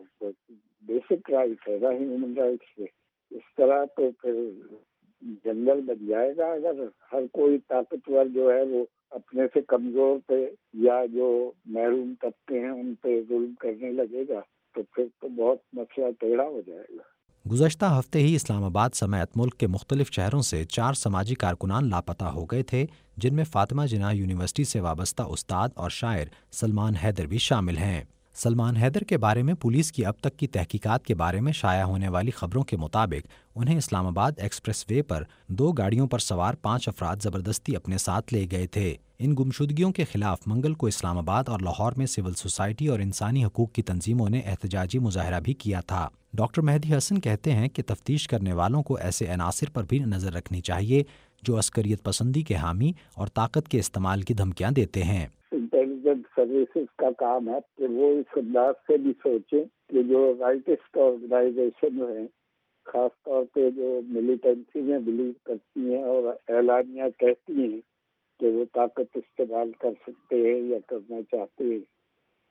بیسک رائٹ ہے نا، ہیومن رائٹس ہے. اس طرح تو پھر جنگل بن جائے گا اگر ہر کوئی طاقتور جو ہے وہ اپنے سے کمزور پہ یا جو محروم طبقے ہیں ان پہ ظلم کرنے لگے گا تو پھر تو بہت مسئلہ ٹیڑھا ہو جائے گا. گزشتہ ہفتے ہی اسلام آباد سمیت ملک کے مختلف شہروں سے چار سماجی کارکنان لاپتہ ہو گئے تھے، جن میں فاطمہ جناح یونیورسٹی سے وابستہ استاد اور شاعر سلمان حیدر بھی شامل ہیں. سلمان حیدر کے بارے میں پولیس کی اب تک کی تحقیقات کے بارے میں شائع ہونے والی خبروں کے مطابق انہیں اسلام آباد ایکسپریس وے پر دو گاڑیوں پر سوار پانچ افراد زبردستی اپنے ساتھ لے گئے تھے. ان گمشدگیوں کے خلاف منگل کو اسلام آباد اور لاہور میں سول سوسائٹی اور انسانی حقوق کی تنظیموں نے احتجاجی مظاہرہ بھی کیا تھا. ڈاکٹر مہدی حسن کہتے ہیں کہ تفتیش کرنے والوں کو ایسے عناصر پر بھی نظر رکھنی چاہیے جو عسکریت پسندی کے حامی اور طاقت کے استعمال کی دھمکیاں دیتے ہیں. انٹیلیجنس سروسز کا کام ہے کہ وہ اس انداز سے بھی سوچیں کہ جو رائٹسٹ آرگنائزیشن ہیں، خاص طور پہ جو ملیٹنسی میں بلیو کرتی ہیں اور اعلانیہ کہتی ہیں کہ وہ طاقت استعمال کر سکتے ہیں یا کرنا چاہتے ہیں،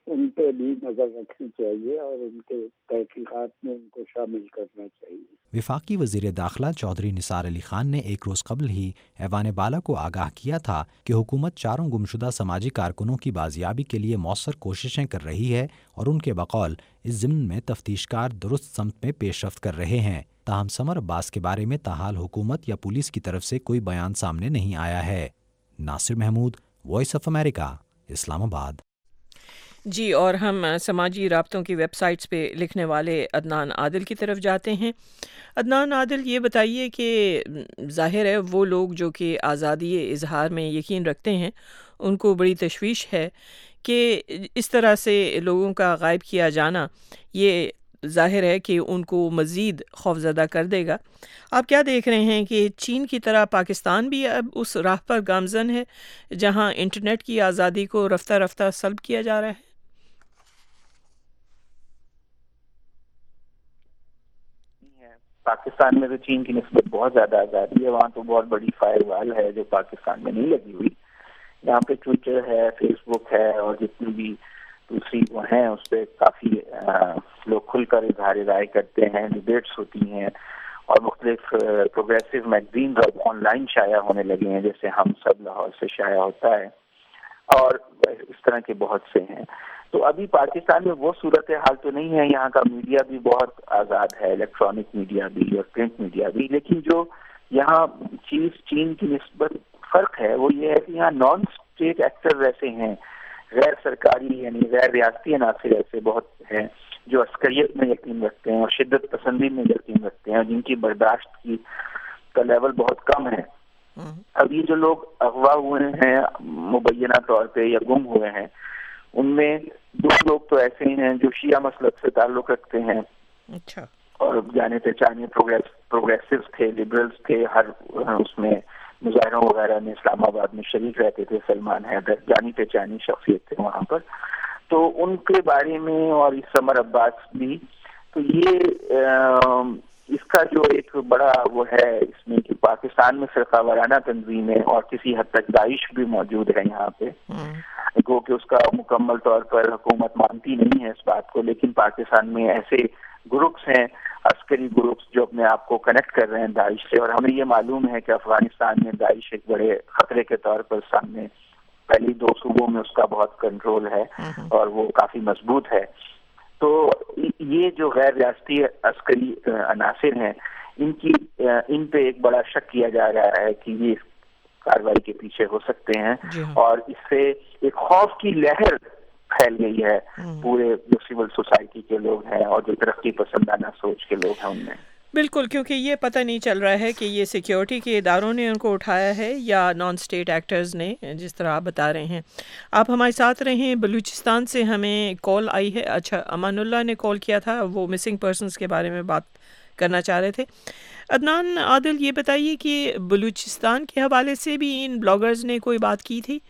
ان پہ بھی نظر رکھنی چاہیے اور ان کے تحقیقات میں ان کو شامل کرنا چاہیے۔ وفاقی وزیر داخلہ چودھری نثار علی خان نے ایک روز قبل ہی ایوان بالا کو آگاہ کیا تھا کہ حکومت چاروں گمشدہ سماجی کارکنوں کی بازیابی کے لیے مؤثر کوششیں کر رہی ہے اور ان کے بقول اس ضمن میں تفتیش کار درست سمت میں پیش رفت کر رہے ہیں۔ تاہم سمر عباس کے بارے میں تاحال حکومت یا پولیس کی طرف سے کوئی بیان سامنے نہیں آیا ہے۔ Nasir Mahmood, voice of America, Islamabad. جی، اور ہم سماجی رابطوں کی ویب سائٹس پہ لکھنے والے عدنان عادل کی طرف جاتے ہیں۔ عدنان عادل، یہ بتائیے کہ ظاہر ہے وہ لوگ جو کہ آزادی اظہار میں یقین رکھتے ہیں ان کو بڑی تشویش ہے کہ اس طرح سے لوگوں کا غائب کیا جانا یہ ظاہر ہے کہ ان کو مزید خوفزدہ کر دے گا۔ آپ کیا دیکھ رہے ہیں کہ چین کی طرح پاکستان بھی اب اس راہ پر گامزن ہے جہاں انٹرنیٹ کی آزادی کو رفتہ رفتہ سلب کیا جا رہا ہے؟ پاکستان میں تو چین کی نسبت بہت زیادہ آزادی ہے، وہاں تو بہت بڑی فائر وال ہے جو پاکستان میں نہیں لگی ہوئی۔ یہاں پہ ٹویٹر ہے، فیس بک ہے اور جتنی بھی دوسری وہ ہیں اس پہ کافی لوگ کھل کر اظہار رائے کرتے ہیں، ڈیبیٹس ہوتی ہیں اور مختلف پروگریسو میگزینز اب آن لائن شائع ہونے لگے ہیں، جیسے ہم سب لاہور سے شائع ہوتا ہے اور اس طرح کے بہت سے ہیں۔ تو ابھی پاکستان میں وہ صورتحال تو نہیں ہے، یہاں کا میڈیا بھی بہت آزاد ہے، الیکٹرانک میڈیا بھی اور پرنٹ میڈیا بھی، لیکن جو یہاں چیز چین کی نسبت فرق ہے وہ یہ ہے کہ یہاں نان اسٹیٹ ایکٹر ایسے ہیں، غیر سرکاری یعنی غیر ریاستی عناصر ایسے بہت ہیں جو عسکریت میں یقین رکھتے ہیں اور شدت پسندی میں یقین رکھتے ہیں اور جن کی برداشت کی کا لیول بہت کم ہے۔ اب یہ جو لوگ اغوا ہوئے ہیں مبینہ طور پہ یا گم ہوئے ہیں، ان میں دو لوگ تو ایسے ہیں جو شیعہ مسلک سے تعلق رکھتے ہیں اور جانے پہچانے پروگریسو تھے، لبرلز تھے، ہر اس میں مظاہروں وغیرہ میں اسلام آباد میں شریک رہتے تھے۔ سلمان حیدر جانی پہچانی شخصیت تھے وہاں پر، تو ان کے بارے میں اور سمر عباس بھی، تو یہ اس کا جو ایک بڑا وہ ہے اس میں کہ پاکستان میں فرقہ وارانہ تنظیمیں اور کسی حد تک داعش بھی موجود ہے یہاں پہ، گو کہ اس کا مکمل طور پر حکومت مانتی نہیں ہے اس بات کو، لیکن پاکستان میں ایسے گروپس ہیں، عسکری گروپس جو اپنے آپ کو کنیکٹ کر رہے ہیں داعش سے، اور ہمیں یہ معلوم ہے کہ افغانستان میں داعش ایک بڑے خطرے کے طور پر سامنے، پہلی دو صوبوں میں اس کا بہت کنٹرول ہے اور وہ کافی مضبوط ہے۔ تو یہ جو غیر ریاستی عسکری عناصر ہیں ان کی ان پہ ایک بڑا شک کیا جا رہا ہے کہ یہ کارروائی کے پیچھے ہو سکتے ہیں، اور اس سے ایک خوف کی لہر پھیل گئی ہے پورے جو سول سوسائٹی کے لوگ ہیں اور جو ترقی پسندانہ سوچ کے لوگ ہیں ان میں۔ بالکل، کیونکہ یہ پتہ نہیں چل رہا ہے کہ یہ سیکیورٹی کے اداروں نے ان کو اٹھایا ہے یا نان اسٹیٹ ایکٹرز نے، جس طرح آپ بتا رہے ہیں۔ آپ ہمارے ساتھ رہیں۔ بلوچستان سے ہمیں کال آئی ہے، اچھا امان اللہ نے کال کیا تھا، وہ مسنگ پرسنز کے بارے میں بات کرنا چاہ رہے تھے۔ عدنان عادل، یہ بتائیے کہ بلوچستان کے حوالے سے بھی ان بلاگرز نے کوئی بات کی تھی؟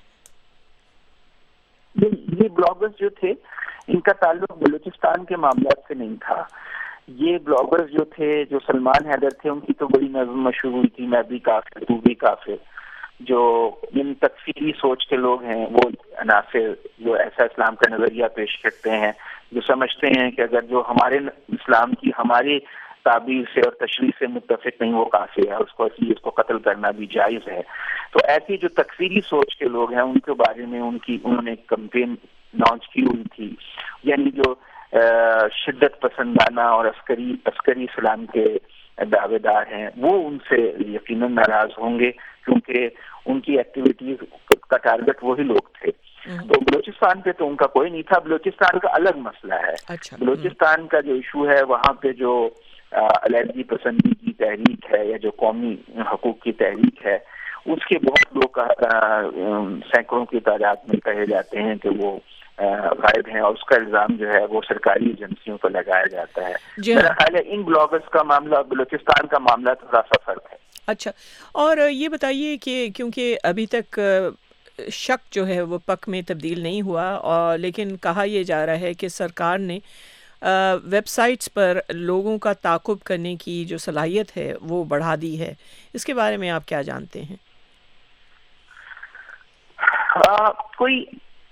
یہ بلاگرز جو تھے ان کا تعلق بلوچستان کے معاملات سے نہیں تھا۔ یہ بلاگرز جو تھے، جو سلمان حیدر تھے، ان کی تو بڑی نظم مشہور ہوئی تھی، میں بھی کافر تو بھی کافر، جو ان تکفیری سوچ کے لوگ ہیں، وہ عناصر جو ایسا اسلام کا نظریہ پیش کرتے ہیں، جو سمجھتے ہیں کہ اگر جو ہمارے اسلام کی ہماری تعبیر سے اور تشریح سے متفق نہیں وہ کافر ہے، اس کو اس لیے اس کو قتل کرنا بھی جائز ہے۔ تو ایسی جو تکفیری سوچ کے لوگ ہیں ان کے بارے میں ان کی انہوں نے ایک کمپین لانچ کی ہوئی تھی، یعنی جو شدت پسندانہ اور عسکری عسکری اسلام کے دعوے دار ہیں وہ ان سے یقیناً ناراض ہوں گے، کیونکہ ان کی ایکٹیویٹیز کا ٹارگٹ وہی لوگ تھے۔ تو بلوچستان پہ تو ان کا کوئی نہیں تھا، بلوچستان کا الگ مسئلہ ہے۔ بلوچستان کا جو ایشو ہے وہاں پہ جو علیحدگی پسندی کی تحریک ہے یا جو قومی حقوق کی تحریک ہے، اس کے بہت لوگ سینکڑوں کی تعداد میں کہے جاتے ہیں کہ وہ غائب ہیں، اور اس کا الزام جو ہے وہ سرکاری ایجنسیوں پر لگایا جاتا ہے۔ میرا خیال ہے ان بلاگرز کا معاملہ بلوچستان کا معاملہ تھوڑا سا فرق ہے۔ اچھا، اور یہ بتائیے کہ کیونکہ ابھی تک شک جو ہے وہ پک میں تبدیل نہیں ہوا، اور لیکن کہا یہ جا رہا ہے کہ سرکار نے ویب سائٹس پر لوگوں کا تعاقب کرنے کی جو صلاحیت ہے وہ بڑھا دی ہے، اس کے بارے میں آپ کیا جانتے ہیں؟ آ, کوئی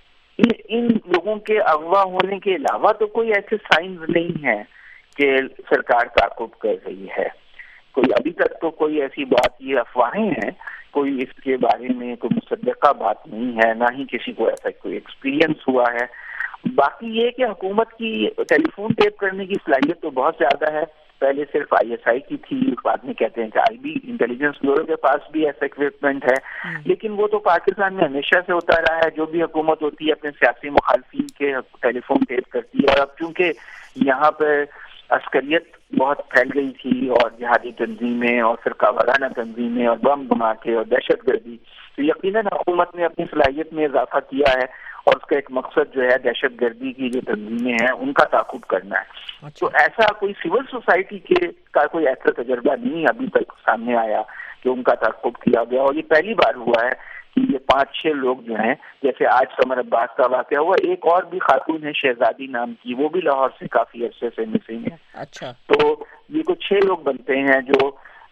ان لوگوں کے اغوا ہونے کے علاوہ تو کوئی ایسے سائنز نہیں ہے کہ سرکار تعاقب کر رہی ہے. کوئی ابھی تک تو کوئی ایسی بات، یہ افواہیں ہیں، کوئی اس کے بارے میں کوئی مصدقہ بات نہیں ہے، نہ ہی کسی کو ایسا کوئی ایکسپیرینس ہوا ہے. باقی یہ کہ حکومت کی ٹیلی فون ٹیپ کرنے کی صلاحیت تو بہت زیادہ ہے. پہلے صرف آئی ایس آئی کی تھی، بعد میں کہتے ہیں کہ آئی بی انٹیلیجنس بیورو کے پاس بھی ایسا اکوپمنٹ ہے، لیکن وہ تو پاکستان میں ہمیشہ سے ہوتا رہا ہے. جو بھی حکومت ہوتی ہے اپنے سیاسی مخالفین کے ٹیلی فون ٹیپ کرتی ہے. اور اب چونکہ یہاں پہ عسکریت بہت پھیل گئی تھی اور جہادی تنظیمیں اور فرقہ وارانہ تنظیمیں اور بم دھماکے اور دہشت گردی، تو یقیناً حکومت نے اپنی صلاحیت میں اضافہ کیا ہے اور اس کا ایک مقصد جو ہے دہشت گردی کی جو تنظیمیں ہیں ان کا تعاقب کرنا ہے. تو ایسا کوئی سول سوسائٹی کے کا کوئی ایسا تجربہ نہیں ابھی تک سامنے آیا کہ ان کا تعاقب کیا گیا. اور یہ پہلی بار ہوا ہے کہ یہ پانچ چھ لوگ جو ہیں، جیسے آج سمر عباس کا واقعہ ہوا، ایک اور بھی خاتون ہے شہزادی نام کی، وہ بھی لاہور سے کافی عرصے سے مسنگ ہے. اچھا، تو یہ کچھ چھ لوگ بنتے ہیں جو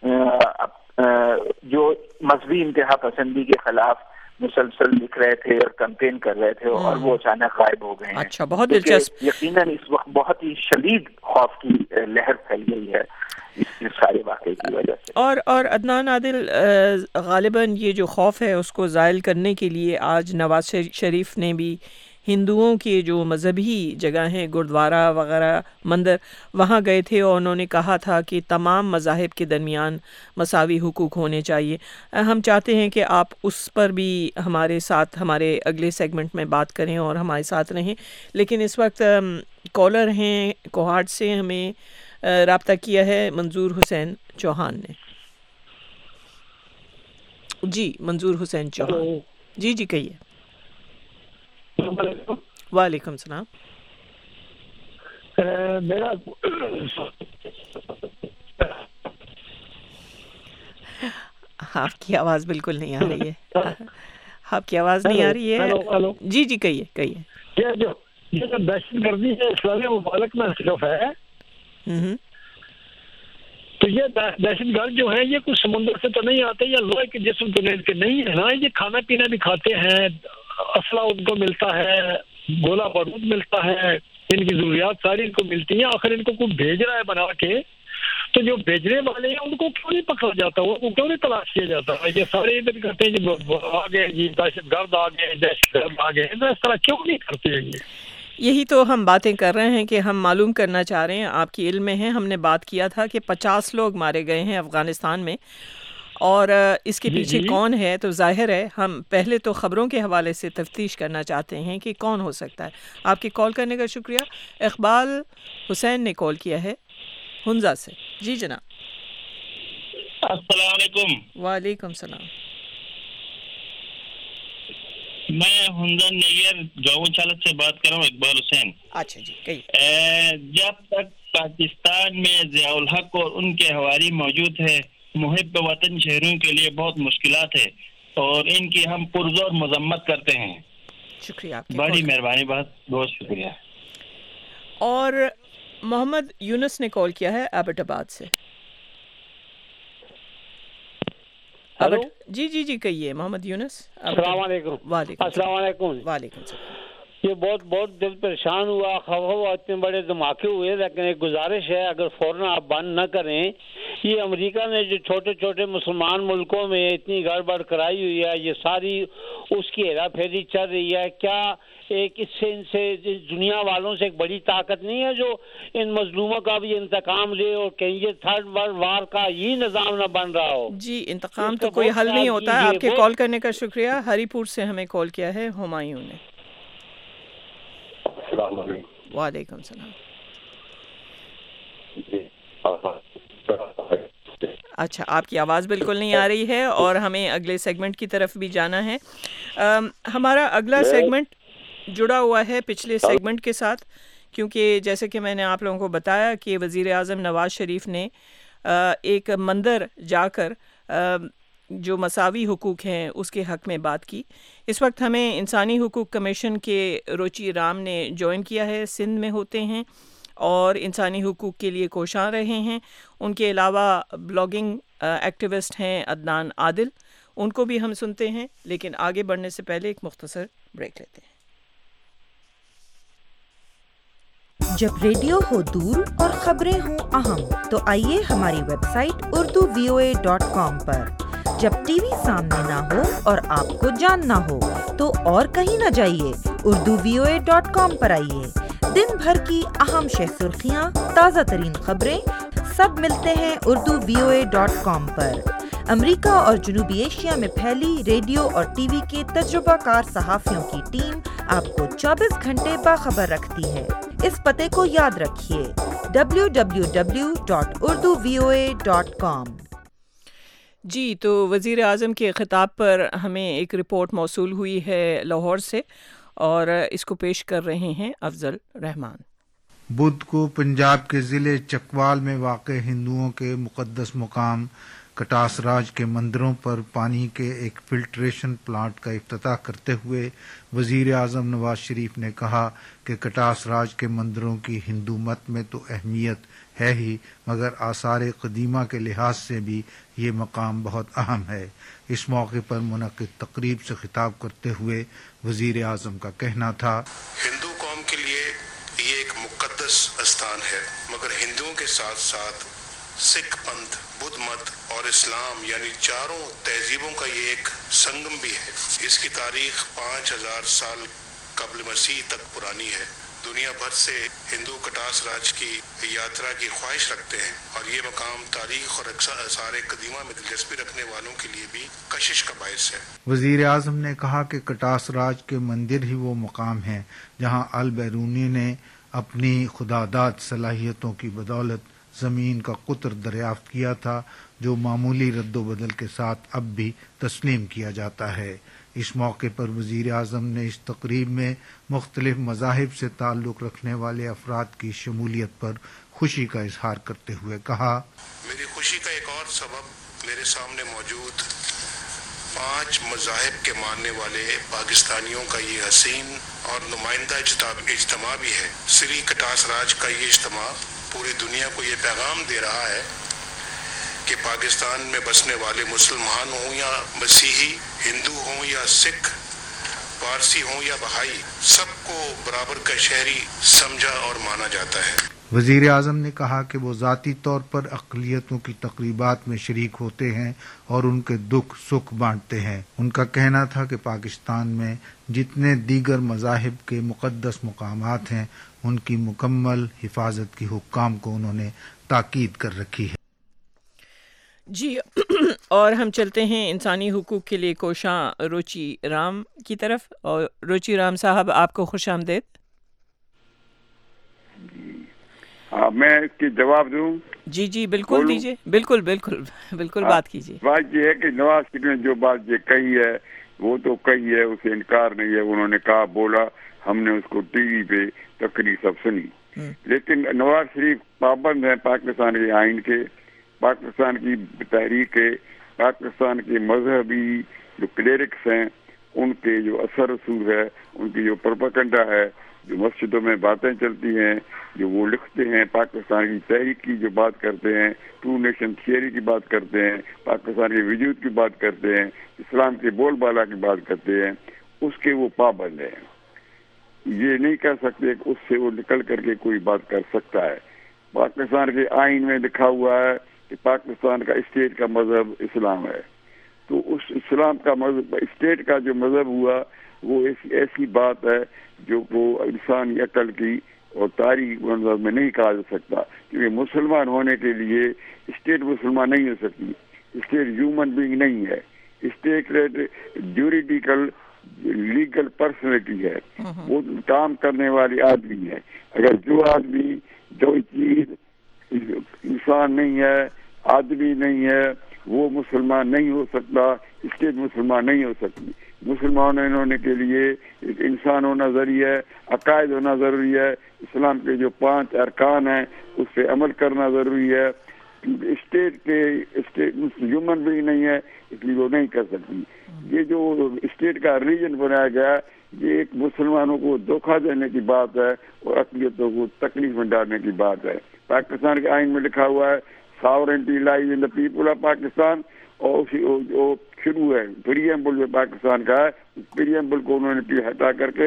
جو مذہبی انتہا پسندی کے خلاف مسلسل لکھ رہے تھے اور کمپین کر رہے تھے اور وہ اچانک غائب ہو گئے ہیں. اچھا، بہت دلچسپ. یقیناً اس وقت بہت ہی شدید خوف کی لہر پھیل گئی ہے اس سارے واقعے کی وجہ سے. اور اور عدنان عادل، غالباً یہ جو خوف ہے اس کو زائل کرنے کے لیے آج نواز شریف نے بھی ہندوؤں کے جو مذہبی جگہ ہیں، گردوارہ وغیرہ مندر، وہاں گئے تھے اور انہوں نے کہا تھا کہ تمام مذاہب کے درمیان مساوی حقوق ہونے چاہیے. ہم چاہتے ہیں کہ آپ اس پر بھی ہمارے ساتھ ہمارے اگلے سیگمنٹ میں بات کریں اور ہمارے ساتھ رہیں. لیکن اس وقت کالر ہیں کوہاٹ سے، ہمیں رابطہ کیا ہے منظور حسین چوہان نے. جی منظور حسین چوہان، جی جی کہیے. وعلیکم السلام. میرا آپ کی آواز بالکل نہیں آ رہی ہے، آپ کی آواز نہیں آ رہی ہے. جی جی کہیے کہیے. یہ جو یہ جو دہشت گردی ہے اسلامی ممالک میں صرف ہے، تو یہ دہشت گرد جو ہے یہ کچھ سمندر سے تو نہیں آتے، یا لوہے کے جسم تو نہیں ہے نا. یہ کھانا پینا بھی کھاتے ہیں، اسلحہ ان کو ملتا ہے، گولہ بارود ملتا ہے، ان کی ضروریات ساری ان کو ملتی ہیں. آخر ان کو کوئی بھیج رہا ہے بنا کے، تو جو بھیجنے والے ہیں ان کو کیوں نہیں پکڑا جاتا، ان کو کیوں نہیں تلاش کیا جاتا؟ یہ سارے ادھر کرتے ہیں جی آ گئے جی دہشت گرد آ گئے، دہشت گرد آ گئے، اس طرح کیوں نہیں کرتے ہیں؟ یہی تو ہم باتیں کر رہے ہیں کہ ہم معلوم کرنا چاہ رہے ہیں، آپ کی علم میں ہے. ہم نے بات کیا تھا کہ پچاس لوگ مارے گئے ہیں افغانستان میں، اور اس کے پیچھے کون ہے تو ظاہر ہے ہم پہلے تو خبروں کے حوالے سے تفتیش کرنا چاہتے ہیں کہ کون ہو سکتا ہے. آپ کے کال کرنے کا شکریہ. اقبال حسین نے کال کیا ہے ہنزا سے. جی جناب. السلام علیکم. وعلیکم السلام. میں ہنزا نیئر جاون چالت سے بات کر رہا ہوں. اقبال حسین. اچھا جی کہیے. جب تک پاکستان میں ضیاء الحق اور ان کے حوالی موجود ہے، محب وطن شہریوں کے لیے بہت مشکلات ہے اور ان کی ہم پرزور مذمت کرتے ہیں. شکریہ آپ کی، بڑی مہربانی، بہت بہت شکریہ. اور محمد یونس نے کال کیا ہے ایبٹ آباد سے. ہلو جی جی جی کہیے محمد یونس. السلام علیکم. وعلیکم السلام علیکم. وعلیکم السلام. یہ بہت بہت دل پریشان ہوا، خفا ہوا، اتنے بڑے دھماکے ہوئے، لیکن ایک گزارش ہے اگر فوراً آپ بند نہ کریں. یہ امریکہ نے جو چھوٹے چھوٹے مسلمان ملکوں میں اتنی گڑبڑ کرائی ہوئی ہے، یہ ساری اس کی ہیرا پھیری چل رہی ہے. کیا ایک اس سے ان سے دنیا والوں سے ایک بڑی طاقت نہیں ہے جو ان مظلوموں کا بھی انتقام لے اور کہیں یہ تھرڈ ورلڈ وار کا یہ نظام نہ بن رہا ہو؟ جی انتقام تو کوئی حل نہیں ہوتا ہے. آپ کے کال کرنے کا شکریہ. ہری پور سے ہمیں کال کیا ہے ہمایوں نے. السلام علیکم. وعلیکم السلام. اچھا آپ کی آواز بالکل نہیں آ رہی ہے اور ہمیں اگلے سیگمنٹ کی طرف بھی جانا ہے. ہمارا اگلا سیگمنٹ جڑا ہوا ہے پچھلے سیگمنٹ کے ساتھ، کیونکہ جیسے کہ میں نے آپ لوگوں کو بتایا کہ وزیر اعظم نواز شریف نے ایک مندر جا کر جو مساوی حقوق ہیں اس کے حق میں بات کی. اس وقت ہمیں انسانی حقوق کمیشن کے روچی رام نے جوائن کیا ہے، سندھ میں ہوتے ہیں اور انسانی حقوق کے لیے کوشاں رہے ہیں. ان کے علاوہ بلاگنگ ایکٹیوسٹ ہیں عدنان عادل، ان کو بھی ہم سنتے ہیں. لیکن آگے بڑھنے سے پہلے ایک مختصر بریک لیتے ہیں. जब रेडियो हो दूर और खबरें हों अहम, तो आइए हमारी website Urdu V O A dot com पर। जब टीवी सामने ना हो और आपको जानना हो, तो और कहीं न जाइए, Urdu V O A dot com पर आइए। दिन भर की अहम शह सुर्खियाँ, ताज़ा तरीन खबरें, सब मिलते हैं Urdu V O A dot com पर। अमेरिका और जनूबी एशिया में फैली रेडियो और टीवी के तजुर्बाकार सहाफ़ियों की टीम आपको चौबीस घंटे बाखबर रखती है। इस पते को याद रखिए, W W W dot Urdu V O A dot com. जी, तो वज़ीर आज़म के ख़िताब पर हमें एक रिपोर्ट मौसूल हुई है लाहौर से, और इसको पेश कर रहे हैं अफजल रहमान। बुध को पंजाब के ज़िले चकवाल में वाक़ हिंदुओं के मुक़द्दस मुकाम कटास राज के मंदिरों पर पानी के एक फिल्ट्रेशन प्लांट का इफ्तिताह करते हुए वज़ीर आज़म नवाज शरीफ ने कहा कि कटास राज के मंदिरों की हिंदू मत में तो अहमियत है ही, मगर आसार क़दीमा के लिहाज से भी ये मकाम बहुत अहम है। इस मौके पर मुनक़िद तकरीब से खिताब करते हुए वज़ीर आज़म का कहना था, हिंदू कौम के लिए ये एक मुक़द्दस स्थान है, मगर हिंदुओं के साथ साथ सिख पंथ, बुद्ध मत और इस्लाम यानी चारों तहजीबों का ये एक संगम भी है। इसकी तारीख पाँच हजार साल कब्ल मसीह तक पुरानी है। दुनिया भर से हिंदू कटास राज की यात्रा की ख्वाहिश रखते हैं, और ये मकाम तारीख और आसार कदीमा में दिलचस्पी रखने वालों के लिए भी कशिश का बायस है। वज़ीर आज़म ने कहा कि कटास राज के मंदिर ही वो मकाम है जहाँ अल बैरूनी ने अपनी खुदादाद सलाहियतों की बदौलत ज़मीन का कुतर दरियाफ्त किया था, जो मामूली रद्दोबदल के साथ अब भी तस्लीम किया जाता है। इस मौके पर वज़ीर आज़म ने इस तकरीब में मुख्तलिफ मज़ाहिब से ताल्लुक़ रखने वाले अफराद की शमूलियत पर खुशी का इजहार करते हुए कहा, मेरी खुशी का एक और सबब मेरे सामने मौजूद पांच मज़ाहिब के मानने वाले पाकिस्तानियों का ये हसीन और नुमाइंदा इज्तिमा भी है। श्री कटास राज का ये इज्तिमा पूरी दुनिया को ये पैगाम दे रहा है कि पाकिस्तान में बसने वाले मुसलमान हों या मसीही, हिंदू हों या सिख, पारसी हों या बहाई, सबको बराबर का शहरी समझा और माना जाता है। वज़ीर आज़म ने कहा कि वो ज़ाती तौर पर अक़लियतों की तक़रीबात में शरीक होते हैं और उनके दुख सुख बांटते हैं। उनका कहना था कि पाकिस्तान में जितने दीगर मज़ाहिब के मुक़द्दस मकामात हैं, उनकी मुकम्मल हिफाजत की हुक्काम को उन्होंने ताकीद कर रखी है। जी, और हम चलते हैं इंसानी हुकूक के लिए कोशां रुचि राम की तरफ। और रुचि राम साहब, आपको खुशामदीद। हाँ, मैं इसके जवाब दूं? जी जी बिल्कुल दीजिए, बिल्कुल बिल्कुल बिल्कुल बात कीजिए। बात ये है कि नवाज शरीफ ने जो बात ये कही है वो तो कही है, उसे इनकार नहीं है। उन्होंने कहा, बोला, हमने उसको टीवी पे तकरीर सब सुनी, लेकिन नवाज शरीफ पाबंद है पाकिस्तान के आइन के, पाकिस्तान की तहरीक के, पाकिस्तान के मजहबी जो क्लेरिक्स हैं उनके जो असर रसूल है, उनकी जो प्रोपेगेंडा है, जो मस्जिदों में बातें चलती हैं, जो वो लिखते हैं, पाकिस्तान की तहरीक की जो बात करते हैं, टू नेशन थियरी की बात करते हैं, पाकिस्तान के वजूद की बात करते हैं, इस्लाम के बोलबाला की बात करते हैं, उसके वो पाबंद हैं। ये नहीं कह सकते कि उससे वो निकल करके कोई बात कर सकता है। पाकिस्तान के आइन में लिखा हुआ है कि पाकिस्तान का स्टेट का मजहब इस्लाम है, तो उस इस्लाम का मजहब, स्टेट का जो मजहब हुआ वो ऐसी ऐसी बात है जो को इंसानी अकल की और तारीख मजहब में नहीं कहा जा सकता, क्योंकि मुसलमान होने के लिए स्टेट मुसलमान नहीं हो सकती। स्टेट ह्यूमन बीइंग नहीं है, स्टेट ज्यूरिडिकल लीगल पर्सनैलिटी है, वो काम करने वाली आदमी है। अगर जो आदमी जो चीज इंसान नहीं है, आदमी नहीं है, वो मुसलमान नहीं हो सकता, स्टेट मुसलमान नहीं हो सकती। मुसलमान होने के लिए एक इंसान होना जरूरी है, अकायद होना जरूरी है, इस्लाम के जो पांच अरकान हैं उस पर अमल करना जरूरी है। स्टेट के स्टेट ह्यूमन बीइंग नहीं है, इसलिए वो नहीं कर सकती। ये जो स्टेट का रीजन बनाया गया, ये एक मुसलमानों को धोखा देने की बात है और अक़लियतों को तकलीफ में डालने की बात है। पाकिस्तान के आइन में लिखा हुआ है, sovereignty lies in the people of Pakistan, और उसी जो शुरू है प्रीएम्बल जो पाकिस्तान का है, प्रीएम्बल को उन्होंने हटा करके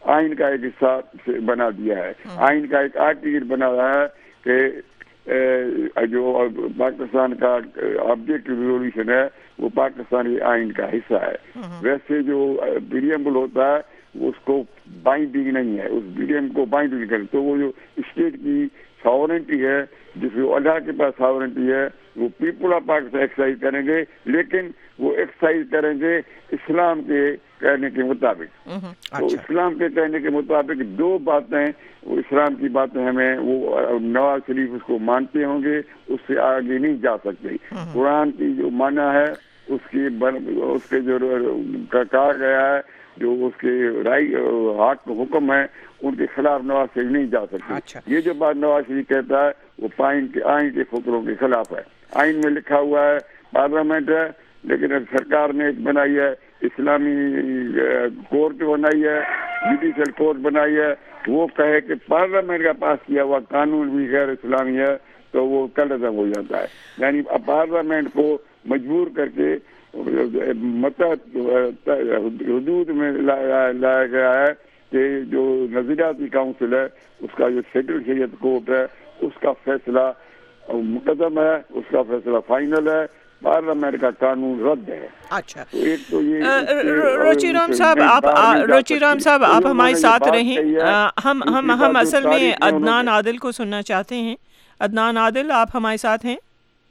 آئین کا ایک حصہ بنا دیا ہے. آئین کا ایک آرٹیکل بنا رہا ہے کہ جو پاکستان کا آبجیکٹو ریزولوشن ہے وہ پاکستانی آئین کا حصہ ہے. ویسے جو پریمبل ہوتا ہے اس کو بائنڈنگ نہیں ہے, اس پریم کو بائنڈ نہیں کرے. تو وہ جو اسٹیٹ کی ساورنٹی ہے, جس میں اللہ کے پاس ساورنٹی ہے, وہ پیپل آف پاکستان ایکسرسائز کریں گے, لیکن وہ ایکسرسائز کریں گے اسلام کے کہنے کے مطابق. تو اسلام کے کہنے کے مطابق دو باتیں, وہ اسلام کی باتیں ہمیں, وہ نواز شریف اس کو مانتے ہوں گے, اس سے آگے نہیں جا سکتے. قرآن کی جو معنی ہے اس کی اس کے جو کہا گیا ہے, جو اس کے رائی حق حکم ہے, ان کے خلاف نواز شریف نہیں جا سکتے. یہ جو بات نواز شریف کہتا ہے وہ آئین کے آئین کے فکروں کے خلاف ہے. آئین میں لکھا ہوا ہے پارلیمنٹ ہے, لیکن سرکار نے ایک بنائی ہے اسلامی کورٹ بنائی ہے, جوڈیشل کورٹ بنائی ہے. وہ کہے کہ پارلیمنٹ کا پاس کیا ہوا قانون بھی غیر اسلامی ہے تو وہ کل ختم ہو جاتا ہے. یعنی پارلیمنٹ کو مجبور کر کے متحد حدود میں لایا گیا ہے کہ جو نظریاتی کاؤنسل ہے اس کا جو سیٹل شریعت کورٹ ہے اس کا فیصلہ مقدم ہے, اس کا فیصلہ فائنل ہے, پارلیمنٹ کا قانون رد ہے. اچھا, روچی رام صاحب آپ روچی رام صاحب آپ ہمارے ساتھ رہیں. ہم ہم ہم اصل میں عدنان عادل کو سننا چاہتے ہیں. عدنان عادل آپ ہمارے ساتھ ہیں؟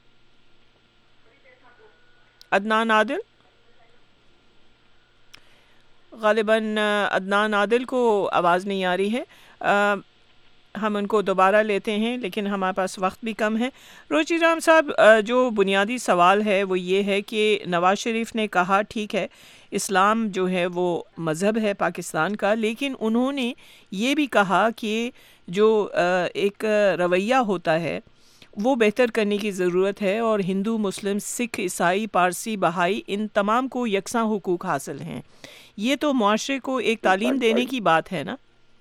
عدنان عادل, غالباً عدنان عادل کو آواز نہیں آ رہی ہے. ہم ان کو دوبارہ لیتے ہیں, لیکن ہمارے پاس وقت بھی کم ہے. روچی رام صاحب, جو بنیادی سوال ہے وہ یہ ہے کہ نواز شریف نے کہا ٹھیک ہے اسلام جو ہے وہ مذہب ہے پاکستان کا, لیکن انہوں نے یہ بھی کہا کہ جو ایک رویہ ہوتا ہے وہ بہتر کرنے کی ضرورت ہے, اور ہندو, مسلم, سکھ, عیسائی, پارسی, بہائی ان تمام کو یکساں حقوق حاصل ہیں. یہ تو معاشرے کو ایک تعلیم دینے کی بات ہے نا؟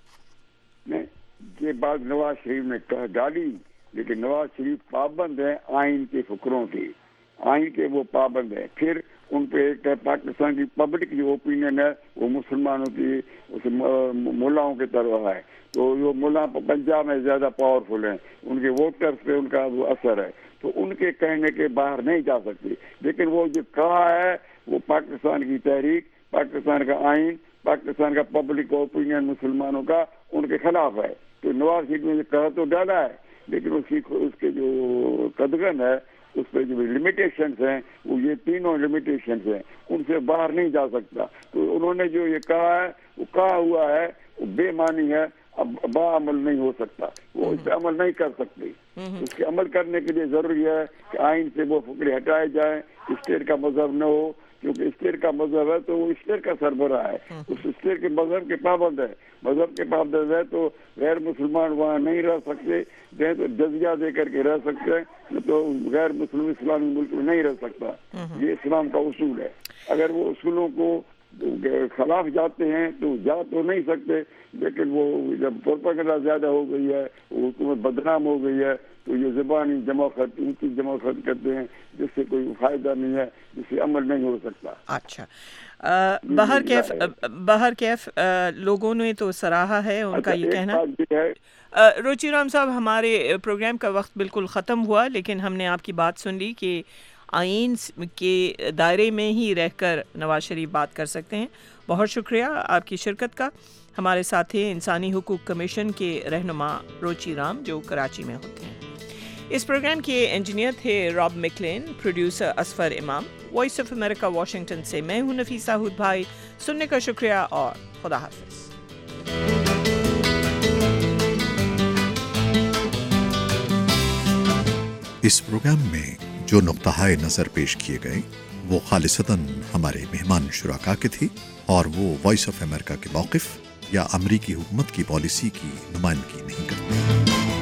نہیں, یہ بات نواز شریف نے کہہ ڈالی, لیکن نواز شریف پابند ہیں آئین کے فکروں کے, آئین کے وہ پابند ہیں. پھر ان پہ ایک پاکستان کی پبلک جو اوپینین ہے وہ مسلمانوں کی ملاؤں کی طرف ہے. تو جو ملا پنجاب میں زیادہ پاورفل ہیں, ان کے ووٹرز پہ ان کا وہ اثر ہے, تو ان کے کہنے کے باہر نہیں جا سکتے. لیکن وہ جو کہا ہے وہ پاکستان کی تحریک, پاکستان کا آئین, پاکستان کا پبلک اوپینین مسلمانوں کا ان کے خلاف ہے. تو نواز شریف نے کہا تو ڈالا ہے, لیکن اس کی اس کے جو قدغن ہے اس پہ جو لمیٹیشنز ہیں وہ یہ تینوں لمیٹیشنز ہیں, ان سے باہر نہیں جا سکتا. تو انہوں نے جو یہ کہا ہے وہ کہا ہوا ہے وہ بے معنی ہے, اب با عمل نہیں ہو سکتا, وہ اس پہ عمل نہیں کر سکتے. اس کے عمل کرنے کے لیے ضروری ہے کہ آئین سے وہ فکرے ہٹائے جائیں, اسٹیٹ کا مذہب نہ ہو, کیونکہ اسٹیٹ کا مذہب ہے تو وہ اسٹیٹ کا سربراہ ہے, اس اسٹیٹ کے مذہب کے پابند ہے. مذہب کے پابند ہے تو غیر مسلمان وہاں نہیں رہ سکتے, دیں تو جزیہ دے کر کے رہ سکتے ہیں, تو غیر مسلم اسلامی ملک میں نہیں رہ سکتا. یہ اسلام کا اصول ہے. اگر وہ اصولوں کو خلاف جاتے ہیں تو جا تو نہیں سکتے, لیکن وہ جب پروپیگنڈا زیادہ ہو گئی ہے, حکومت بدنام ہو گئی ہے, تو یہ زبانی جمع خط اونچی جمع خط کرتے ہیں جس سے کوئی فائدہ نہیں ہے, جس سے عمل نہیں ہو سکتا. اچھا, باہر کیف باہر کیف لوگوں نے تو سراہا ہے ان کا یہ کہنا. روچی رام صاحب, ہمارے پروگرام کا وقت بالکل ختم ہوا, لیکن ہم نے آپ کی بات سن لی کہ آئین کے دائرے میں ہی رہ کر نواز شریف بات کر سکتے ہیں. بہت شکریہ آپ کی شرکت کا. ہمارے ساتھ ہیں انسانی حقوق کمیشن کے رہنما روچی رام جو کراچی میں ہوتے ہیں. اس پروگرام کے انجینئر تھے راب میکلین, پروڈیوسر اسفر امام. وائس آف امریکہ واشنگٹن سے میں ہوں نفیسہ ہود بھائی. سننے کا شکریہ اور خدا حافظ. اس پروگرام میں جو نقطہ نظر پیش کیے گئے وہ خالصتاً ہمارے مہمان شرکا کے تھے, اور وہ وائس آف امریکہ کے موقف یا امریکی حکومت کی پالیسی کی نمائندگی نہیں کرتے.